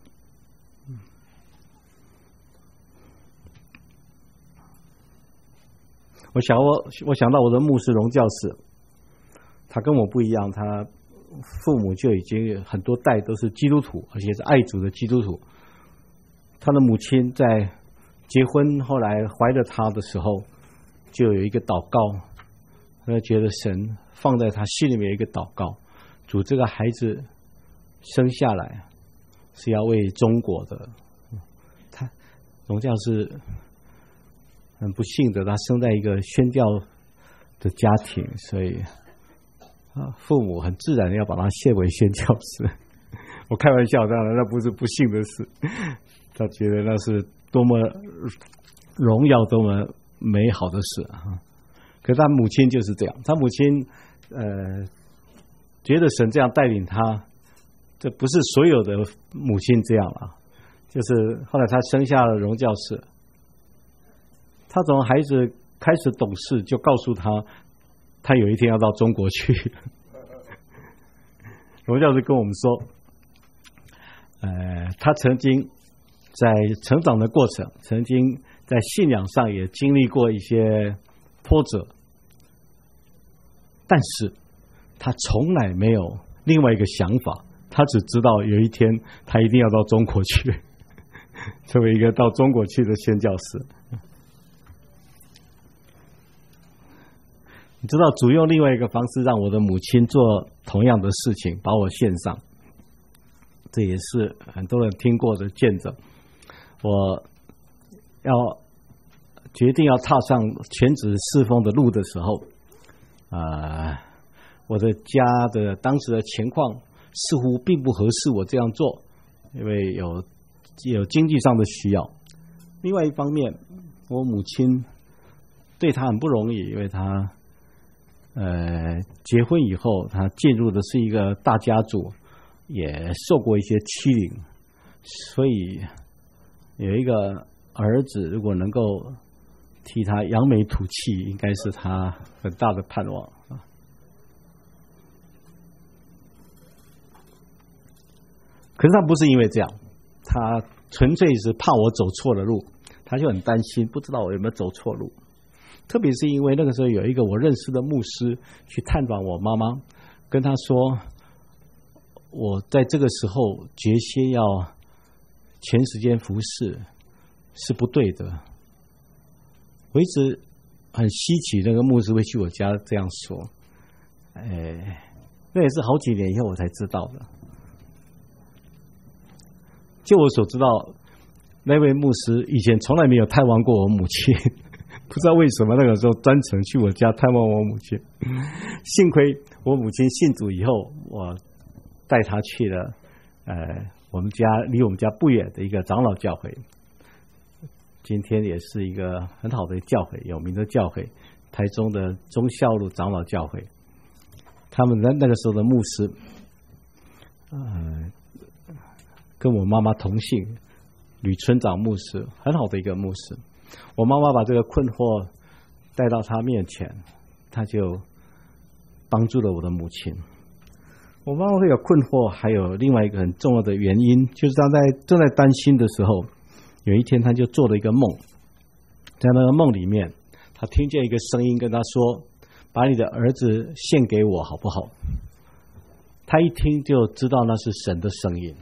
我想我我想到我的牧师荣教士，他跟我不一样，他父母就已经很多代都是基督徒，而且是爱主的基督徒。他的母亲在结婚后来怀了他的时候，就有一个祷告，他觉得神放在他心里面有一个祷告，主这个孩子生下来是要为中国的。他荣教士很不幸的，他生在一个宣教的家庭，所以啊，父母很自然的要把他献为宣教士。我开玩笑，当然那不是不幸的事，他觉得那是多么荣耀、多么美好的事啊！可是他母亲就是这样，他母亲呃觉得神这样带领他，这不是所有的母亲这样啊。就是后来他生下了荣教士，他从孩子开始懂事，就告诉他，他有一天要到中国去。荣教士跟我们说，呃，他曾经在成长的过程，曾经在信仰上也经历过一些波折，但是他从来没有另外一个想法，他只知道有一天他一定要到中国去，成为一个到中国去的宣教士。你知道主用另外一个方式让我的母亲做同样的事情，把我献上，这也是很多人听过的见证。我要决定要踏上全职侍奉的路的时候，呃，我的家的当时的情况似乎并不合适我这样做，因为有有经济上的需要。另外一方面，我母亲对她很不容易，因为她呃结婚以后，她进入的是一个大家族，也受过一些欺凌，所以有一个儿子如果能够替他扬眉吐气，应该是他很大的盼望。可是他不是因为这样，他纯粹是怕我走错了路，他就很担心，不知道我有没有走错路。特别是因为那个时候有一个我认识的牧师去探访我妈妈，跟他说我在这个时候决心要全时间服侍是不对的。我一直很稀奇那个牧师会去我家这样说，哎，那也是好几年以后我才知道的。就我所知道，那位牧师以前从来没有探望过我母亲，不知道为什么那个时候专程去我家探望我母亲。幸亏我母亲信主以后，我带她去了呃我们家离我们家不远的一个长老教会，今天也是一个很好的教会，有名的教会，台中的忠孝路长老教会。他们的那个时候的牧师，呃，跟我妈妈同姓，吕村长牧师，很好的一个牧师。我妈妈把这个困惑带到他面前，他就帮助了我的母亲。我妈妈会有困惑，还有另外一个很重要的原因，就是她在正在担心的时候，有一天她就做了一个梦，在那个梦里面，她听见一个声音跟她说：“把你的儿子献给我好不好？”她一听就知道那是神的声音，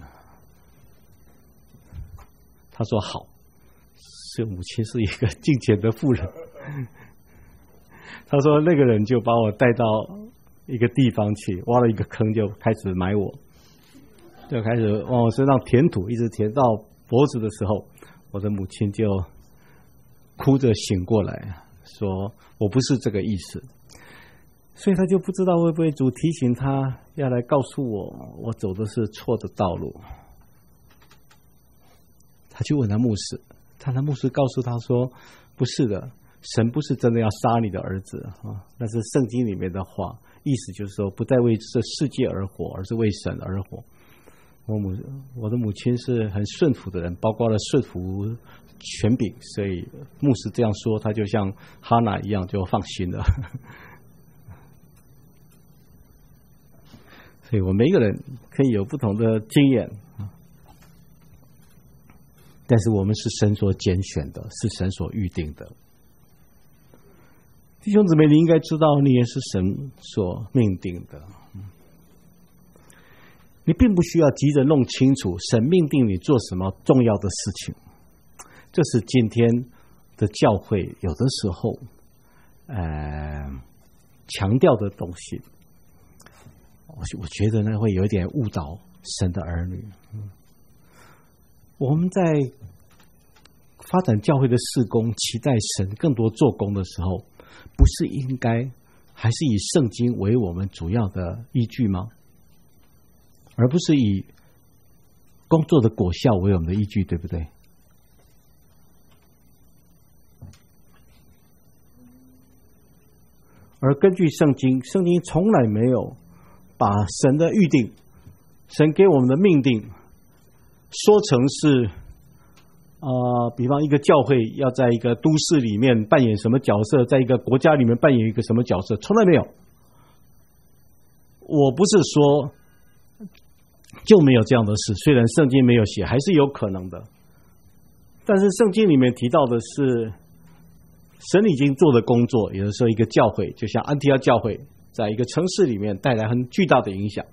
她说好。这母亲是一个敬虔的妇人，她说那个人就把我带到一个地方去，挖了一个坑，就开始埋我，就开始往我身上填土，一直填到脖子的时候，我的母亲就哭着醒过来， 说我不是这个意思。所以他就不知道会不会主提醒他要来告诉我，我走的是错的道路。他去问他牧师，他的牧师告诉他说，不是的，神不是真的要杀你的儿子啊，那是圣经里面的话，意思就是说不再为这世界而活，而是为神而活。我母我的母亲是很顺服的人，包括了顺服权柄，所以牧师这样说，他就像哈娜一样就放心了。所以我每一个人可以有不同的经验，但是我们是神所拣选的，是神所预定的。弟兄姊妹，你应该知道，你也是神所命定的。你并不需要急着弄清楚神命定你做什么重要的事情，这是今天的教会有的时候呃强调的东西。我我觉得呢，会有一点误导神的儿女。嗯，我们在发展教会的事工，期待神更多做工的时候，不是应该还是以圣经为我们主要的依据吗？而不是以工作的果效为我们的依据，对不对？而根据圣经，圣经从来没有把神的预定，神给我们的命定说成是呃，比方一个教会要在一个都市里面扮演什么角色，在一个国家里面扮演一个什么角色，从来没有。我不是说就没有这样的事，虽然圣经没有写，还是有可能的。但是圣经里面提到的是神已经做的工作，有的时候一个教会就像安提阿教会在一个城市里面带来很巨大的影响，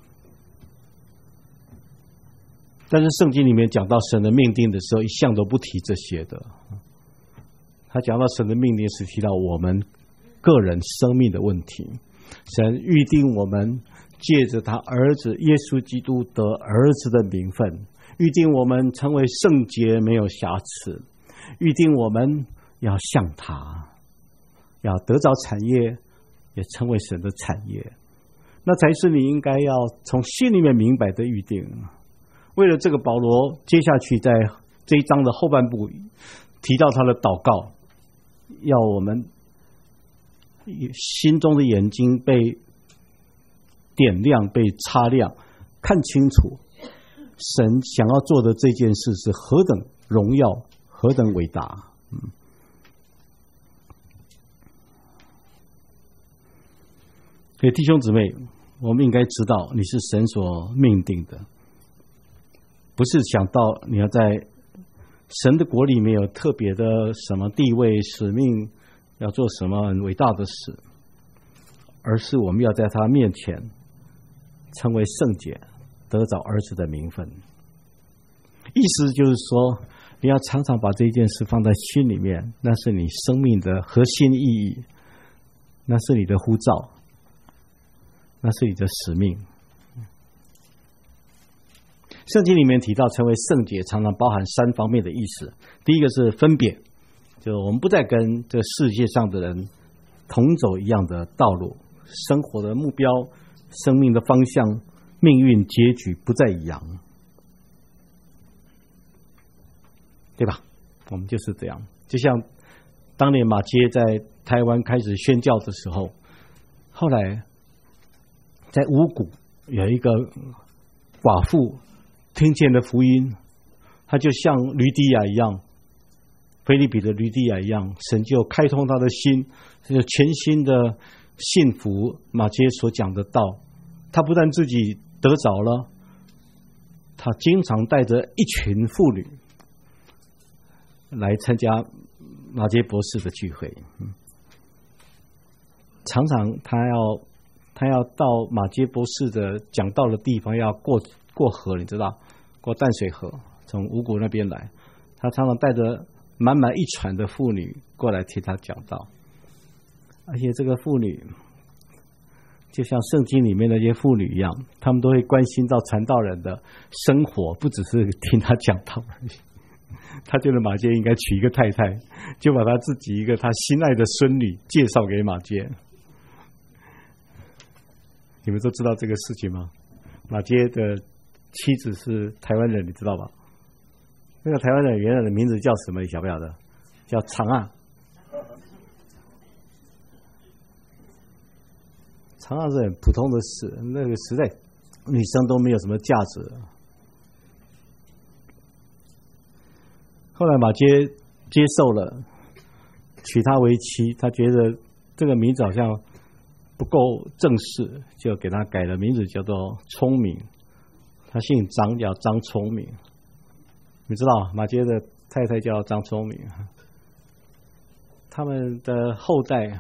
但是圣经里面讲到神的命定的时候，一向都不提这些的。他讲到神的命定是提到我们个人生命的问题，神预定我们借着他儿子耶稣基督得儿子的名分，预定我们成为圣洁没有瑕疵，预定我们要像他，要得着产业，也成为神的产业，那才是你应该要从心里面明白的预定。为了这个，保罗接下去在这一章的后半部提到他的祷告，要我们心中的眼睛被点亮，被擦亮，看清楚神想要做的这件事是何等荣耀，何等伟大。嗯，所以弟兄姊妹，我们应该知道你是神所命定的，不是想到你要在神的国里面有特别的什么地位使命，要做什么很伟大的事，而是我们要在他面前成为圣洁，得着儿子的名分。意思就是说，你要常常把这件事放在心里面，那是你生命的核心意义，那是你的呼召，那是你的使命。圣经里面提到成为圣洁，常常包含三方面的意思。第一个是分别，就我们不再跟这个世界上的人同走一样的道路，生活的目标、生命的方向、命运结局不再一样，对吧？我们就是这样。就像当年马偕在台湾开始宣教的时候，后来在五谷有一个寡妇听见了福音，他就像吕底亚一样，腓立比的吕底亚一样，神就开通他的心，就全心的信服马偕所讲的道。他不但自己得着了，他经常带着一群妇女来参加马偕博士的聚会。常常他要他要到马偕博士的讲道的地方，要过过河，你知道，过淡水河，从五谷那边来，他常常带着满满一船的妇女过来听他讲道，而且这个妇女就像圣经里面那些妇女一样，他们都会关心到传道人的生活，不只是听他讲道而已。 他觉得马偕应该娶一个太太，就把他自己一个他心爱的孙女介绍给马偕。你们都知道这个事情吗？马偕的妻子是台湾人，你知道吧？那个台湾人原来的名字叫什么？你晓不晓得？叫长岸。长岸是很普通的事，那个时代女生都没有什么价值。后来马偕接受了，娶她为妻，他觉得这个名字好像不够正式，就给他改了名字，叫做聪明。他姓张，叫张聪明。你知道马偕的太太叫张聪明，他们的后代，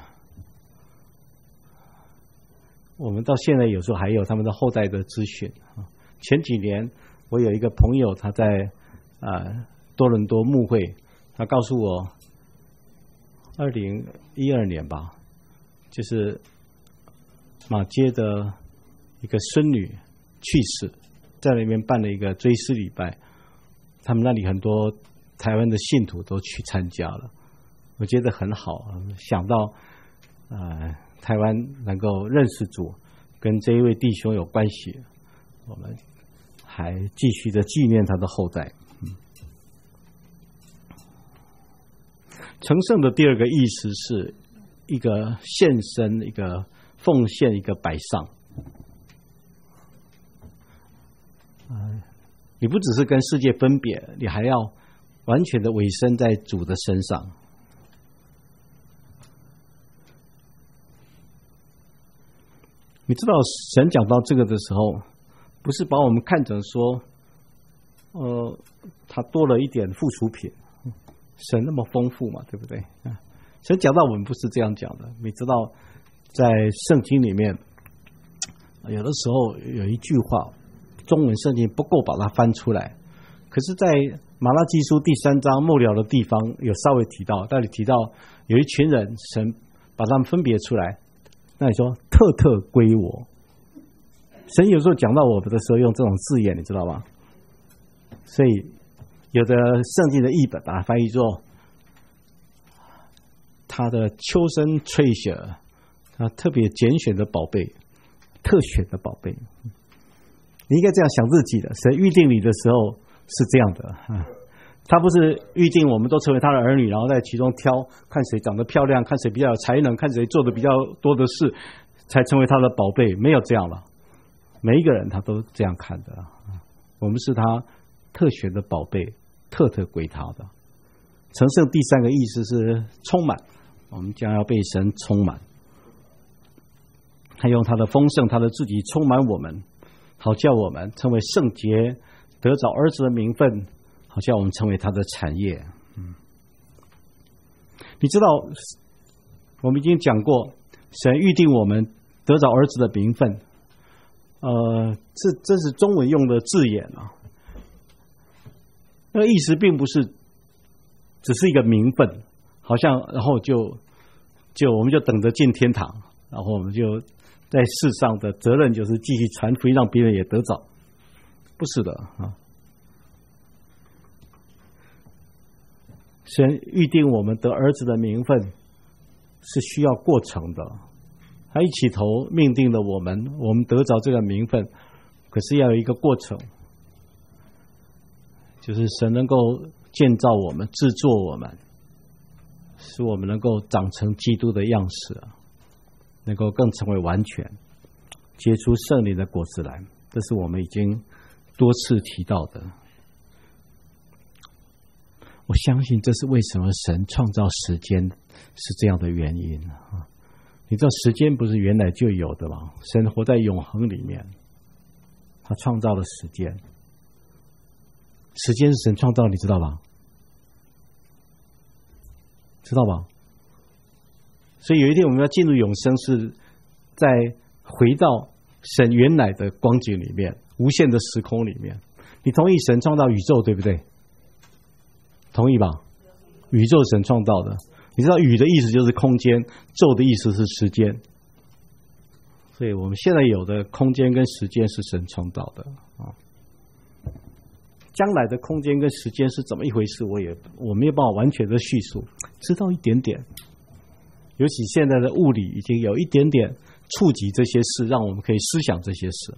我们到现在有时候还有他们的后代的资讯。前几年我有一个朋友，他在呃多伦多牧会，他告诉我，二零一二年吧，就是马偕的一个孙女去世，在那边办了一个追思礼拜，他们那里很多台湾的信徒都去参加了，我觉得很好，想到呃台湾能够认识主，跟这一位弟兄有关系，我们还继续的纪念他的后代。成圣的第二个意思是一个献身，一个奉献，一个摆上。呃，你不只是跟世界分别，你还要完全的委身在主的身上。你知道神讲到这个的时候，不是把我们看成说，呃，他多了一点附属品。神那么丰富嘛，对不对？神讲到我们不是这样讲的。你知道，在圣经里面，有的时候有一句话，中文圣经不够把它翻出来，可是，在马拉基书第三章末了的地方有稍微提到，那里提到有一群人，神把他们分别出来，那你说特特归我。神有时候讲到我们的时候用这种字眼，你知道吗？所以有的圣经的译本把它翻译作他的秋生吹雪，他特别拣选的宝贝，特选的宝贝。你应该这样想自己的，神预定你的时候是这样的啊，他不是预定我们都成为他的儿女，然后在其中挑看谁长得漂亮，看谁比较有才能，看谁做的比较多的事才成为他的宝贝，没有这样了。每一个人他都这样看的，我们是他特选的宝贝，特特归他的。成圣第三个意思是充满，我们将要被神充满，他用他的丰盛，他的自己充满我们，好叫我们成为圣洁，得着儿子的名分，好叫我们成为他的产业。嗯，你知道我们已经讲过，神预定我们得着儿子的名分，呃，这这是中文用的字眼啊。那个意思并不是只是一个名分，好像然后就就我们就等着进天堂，然后我们就在世上的责任就是继续传福音，让别人也得着，不是的啊。神预定我们得儿子的名分是需要过程的，他一起头命定了我们，我们得着这个名分，可是要有一个过程，就是神能够建造我们，制作我们，使我们能够长成基督的样式，能够更成为完全，结出圣灵的果子来。这是我们已经多次提到的。我相信这是为什么神创造时间是这样的原因。你知道时间不是原来就有的吗？神活在永恒里面，他创造了时间。时间是神创造，你知道吧？知道吧？所以有一天我们要进入永生，是在回到神原来的光景里面，无限的时空里面。你同意神创造宇宙，对不对？同意吧？宇宙神创造的，你知道宇的意思就是空间，宙的意思是时间，所以我们现在有的空间跟时间是神创造的啊。 将来的空间跟时间是怎么一回事，我也我没有办法完全的叙述，知道一点点。尤其现在的物理已经有一点点触及这些事，让我们可以思想这些事。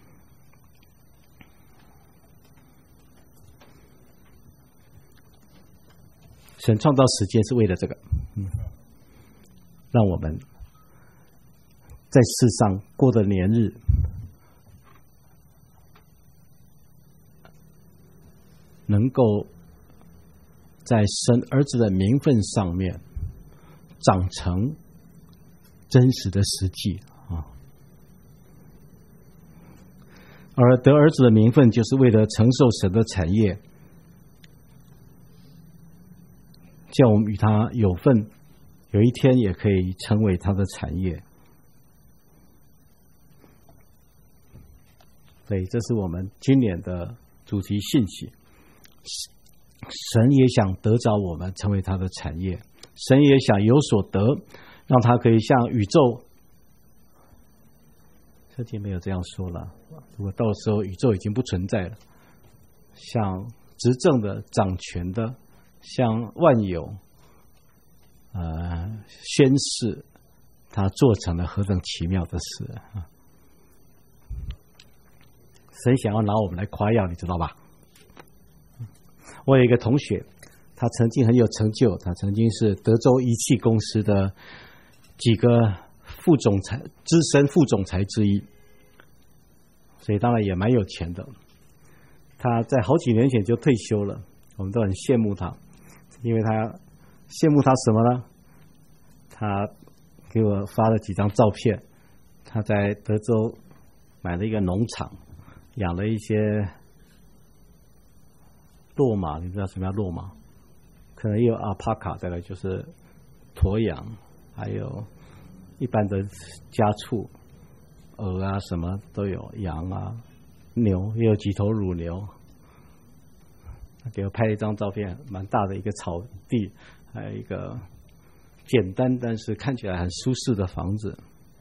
神创造时间是为了这个，嗯，让我们在世上过的年日，能够在神儿子的名分上面长成真实的实际啊。而得儿子的名分，就是为了承受神的产业，叫我们与他有份，有一天也可以成为他的产业。所以这是我们今年的主题信息。神也想得着我们成为他的产业，神也想有所得，让他可以像宇宙，圣经没有这样说了，如果到时候宇宙已经不存在了，像执政的掌权的，像万有呃宣示他做成了何等奇妙的事啊！神想要拿我们来夸耀，你知道吧？我有一个同学，他曾经很有成就，他曾经是德州仪器公司的几个副总裁、资深副总裁之一，所以当然也蛮有钱的。他在好几年前就退休了，我们都很羡慕他，因为他羡慕他什么呢？他给我发了几张照片，他在德州买了一个农场，养了一些骆马，你知道什么叫骆马？可能也有阿帕卡，大概就是驼羊，还有一般的家畜，鹅啊什么都有，羊啊、牛，也有几头乳牛。他给我拍了一张照片，蛮大的一个草地，还有一个简单但是看起来很舒适的房子。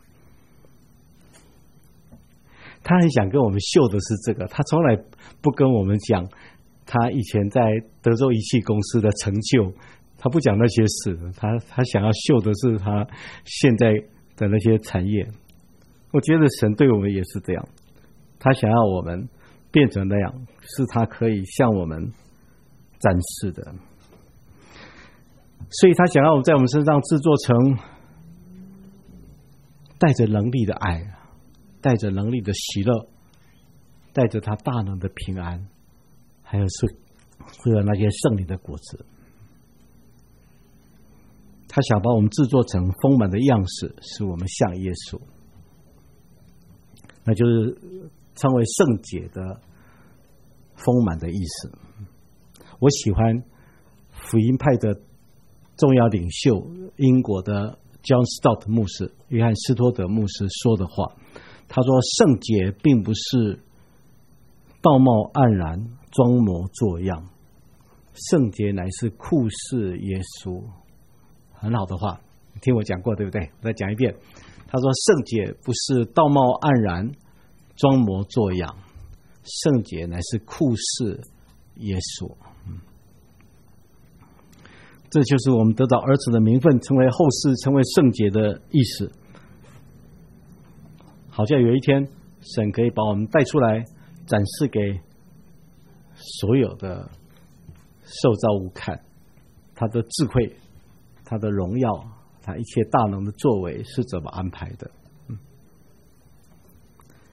他很想跟我们秀的是这个，他从来不跟我们讲他以前在德州仪器公司的成就，他不讲那些事，他他想要秀的是他现在的那些产业。我觉得神对我们也是这样，他想要我们变成那样，是他可以向我们展示的。所以他想要我们在我们身上制作成带着能力的爱，带着能力的喜乐，带着他大能的平安，还有是会有那些圣灵的果子。他想把我们制作成丰满的样式，使我们像耶稣，那就是称为圣洁的丰满的意思。我喜欢福音派的重要领袖英国的 John Stott 牧师，约翰斯托德牧师说的话，他说圣洁并不是道貌岸然装模作样，圣洁乃是酷似耶稣。很好的话，你听我讲过对不对？我再讲一遍。他说圣洁不是道貌岸然装模作样，圣洁乃是酷似耶稣。这就是我们得到儿子的名分，成为后世成为圣洁的意思。好像有一天神可以把我们带出来，展示给所有的受造物看，他的智慧，他的荣耀，他一切大能的作为是怎么安排的。